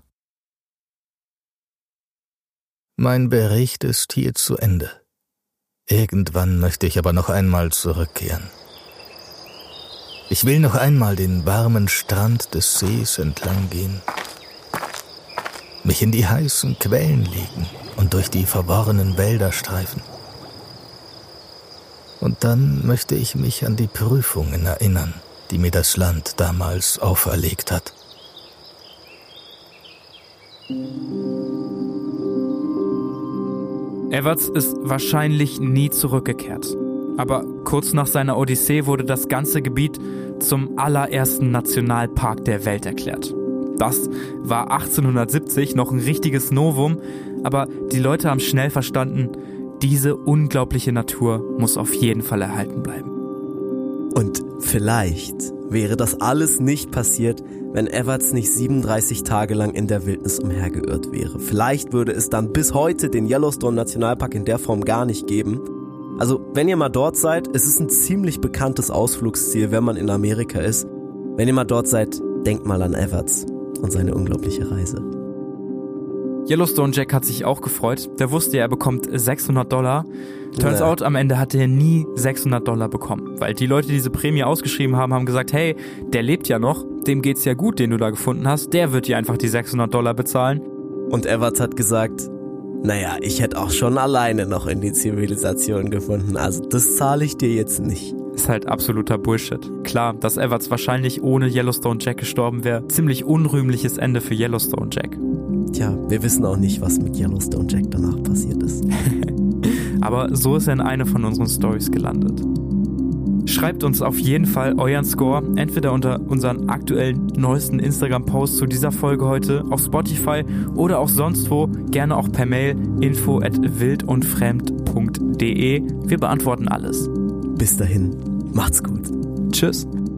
Mein Bericht ist hier zu Ende. Irgendwann möchte ich aber noch einmal zurückkehren. Ich will noch einmal den warmen Strand des Sees entlang gehen. mich in die heißen Quellen legen und durch die verworrenen Wälder streifen. Und dann möchte ich mich an die Prüfungen erinnern, die mir das Land damals auferlegt hat. Evarts ist wahrscheinlich nie zurückgekehrt. Aber kurz nach seiner Odyssee wurde das ganze Gebiet zum allerersten Nationalpark der Welt erklärt. Das war 1870 noch ein richtiges Novum, aber die Leute haben schnell verstanden, diese unglaubliche Natur muss auf jeden Fall erhalten bleiben. Und vielleicht wäre das alles nicht passiert, wenn Evarts nicht 37 Tage lang in der Wildnis umhergeirrt wäre. Vielleicht würde es dann bis heute den Yellowstone Nationalpark in der Form gar nicht geben. Also, wenn ihr mal dort seid, es ist ein ziemlich bekanntes Ausflugsziel, wenn man in Amerika ist. Wenn ihr mal dort seid, denkt mal an Evarts und seine unglaubliche Reise. Yellowstone Jack hat sich auch gefreut. Der wusste ja, er bekommt $600. Turns out, am Ende hat er nie $600 bekommen. Weil die Leute, die diese Prämie ausgeschrieben haben, haben gesagt, hey, der lebt ja noch, dem geht's ja gut, den du da gefunden hast. Der wird dir einfach die $600 bezahlen. Und Evarts hat gesagt, naja, ich hätte auch schon alleine noch in die Zivilisation gefunden. Also das zahle ich dir jetzt nicht. Ist halt absoluter Bullshit. Klar, dass Evarts wahrscheinlich ohne Yellowstone Jack gestorben wäre. Ziemlich unrühmliches Ende für Yellowstone Jack. Tja, wir wissen auch nicht, was mit Yellowstone Jack danach passiert ist. Aber so ist er in eine von unseren Storys gelandet. Schreibt uns auf jeden Fall euren Score, entweder unter unseren aktuellen neuesten Instagram-Post zu dieser Folge heute, auf Spotify oder auch sonst wo, gerne auch per Mail info@wildundfremd.de. Wir beantworten alles. Bis dahin, macht's gut. Tschüss.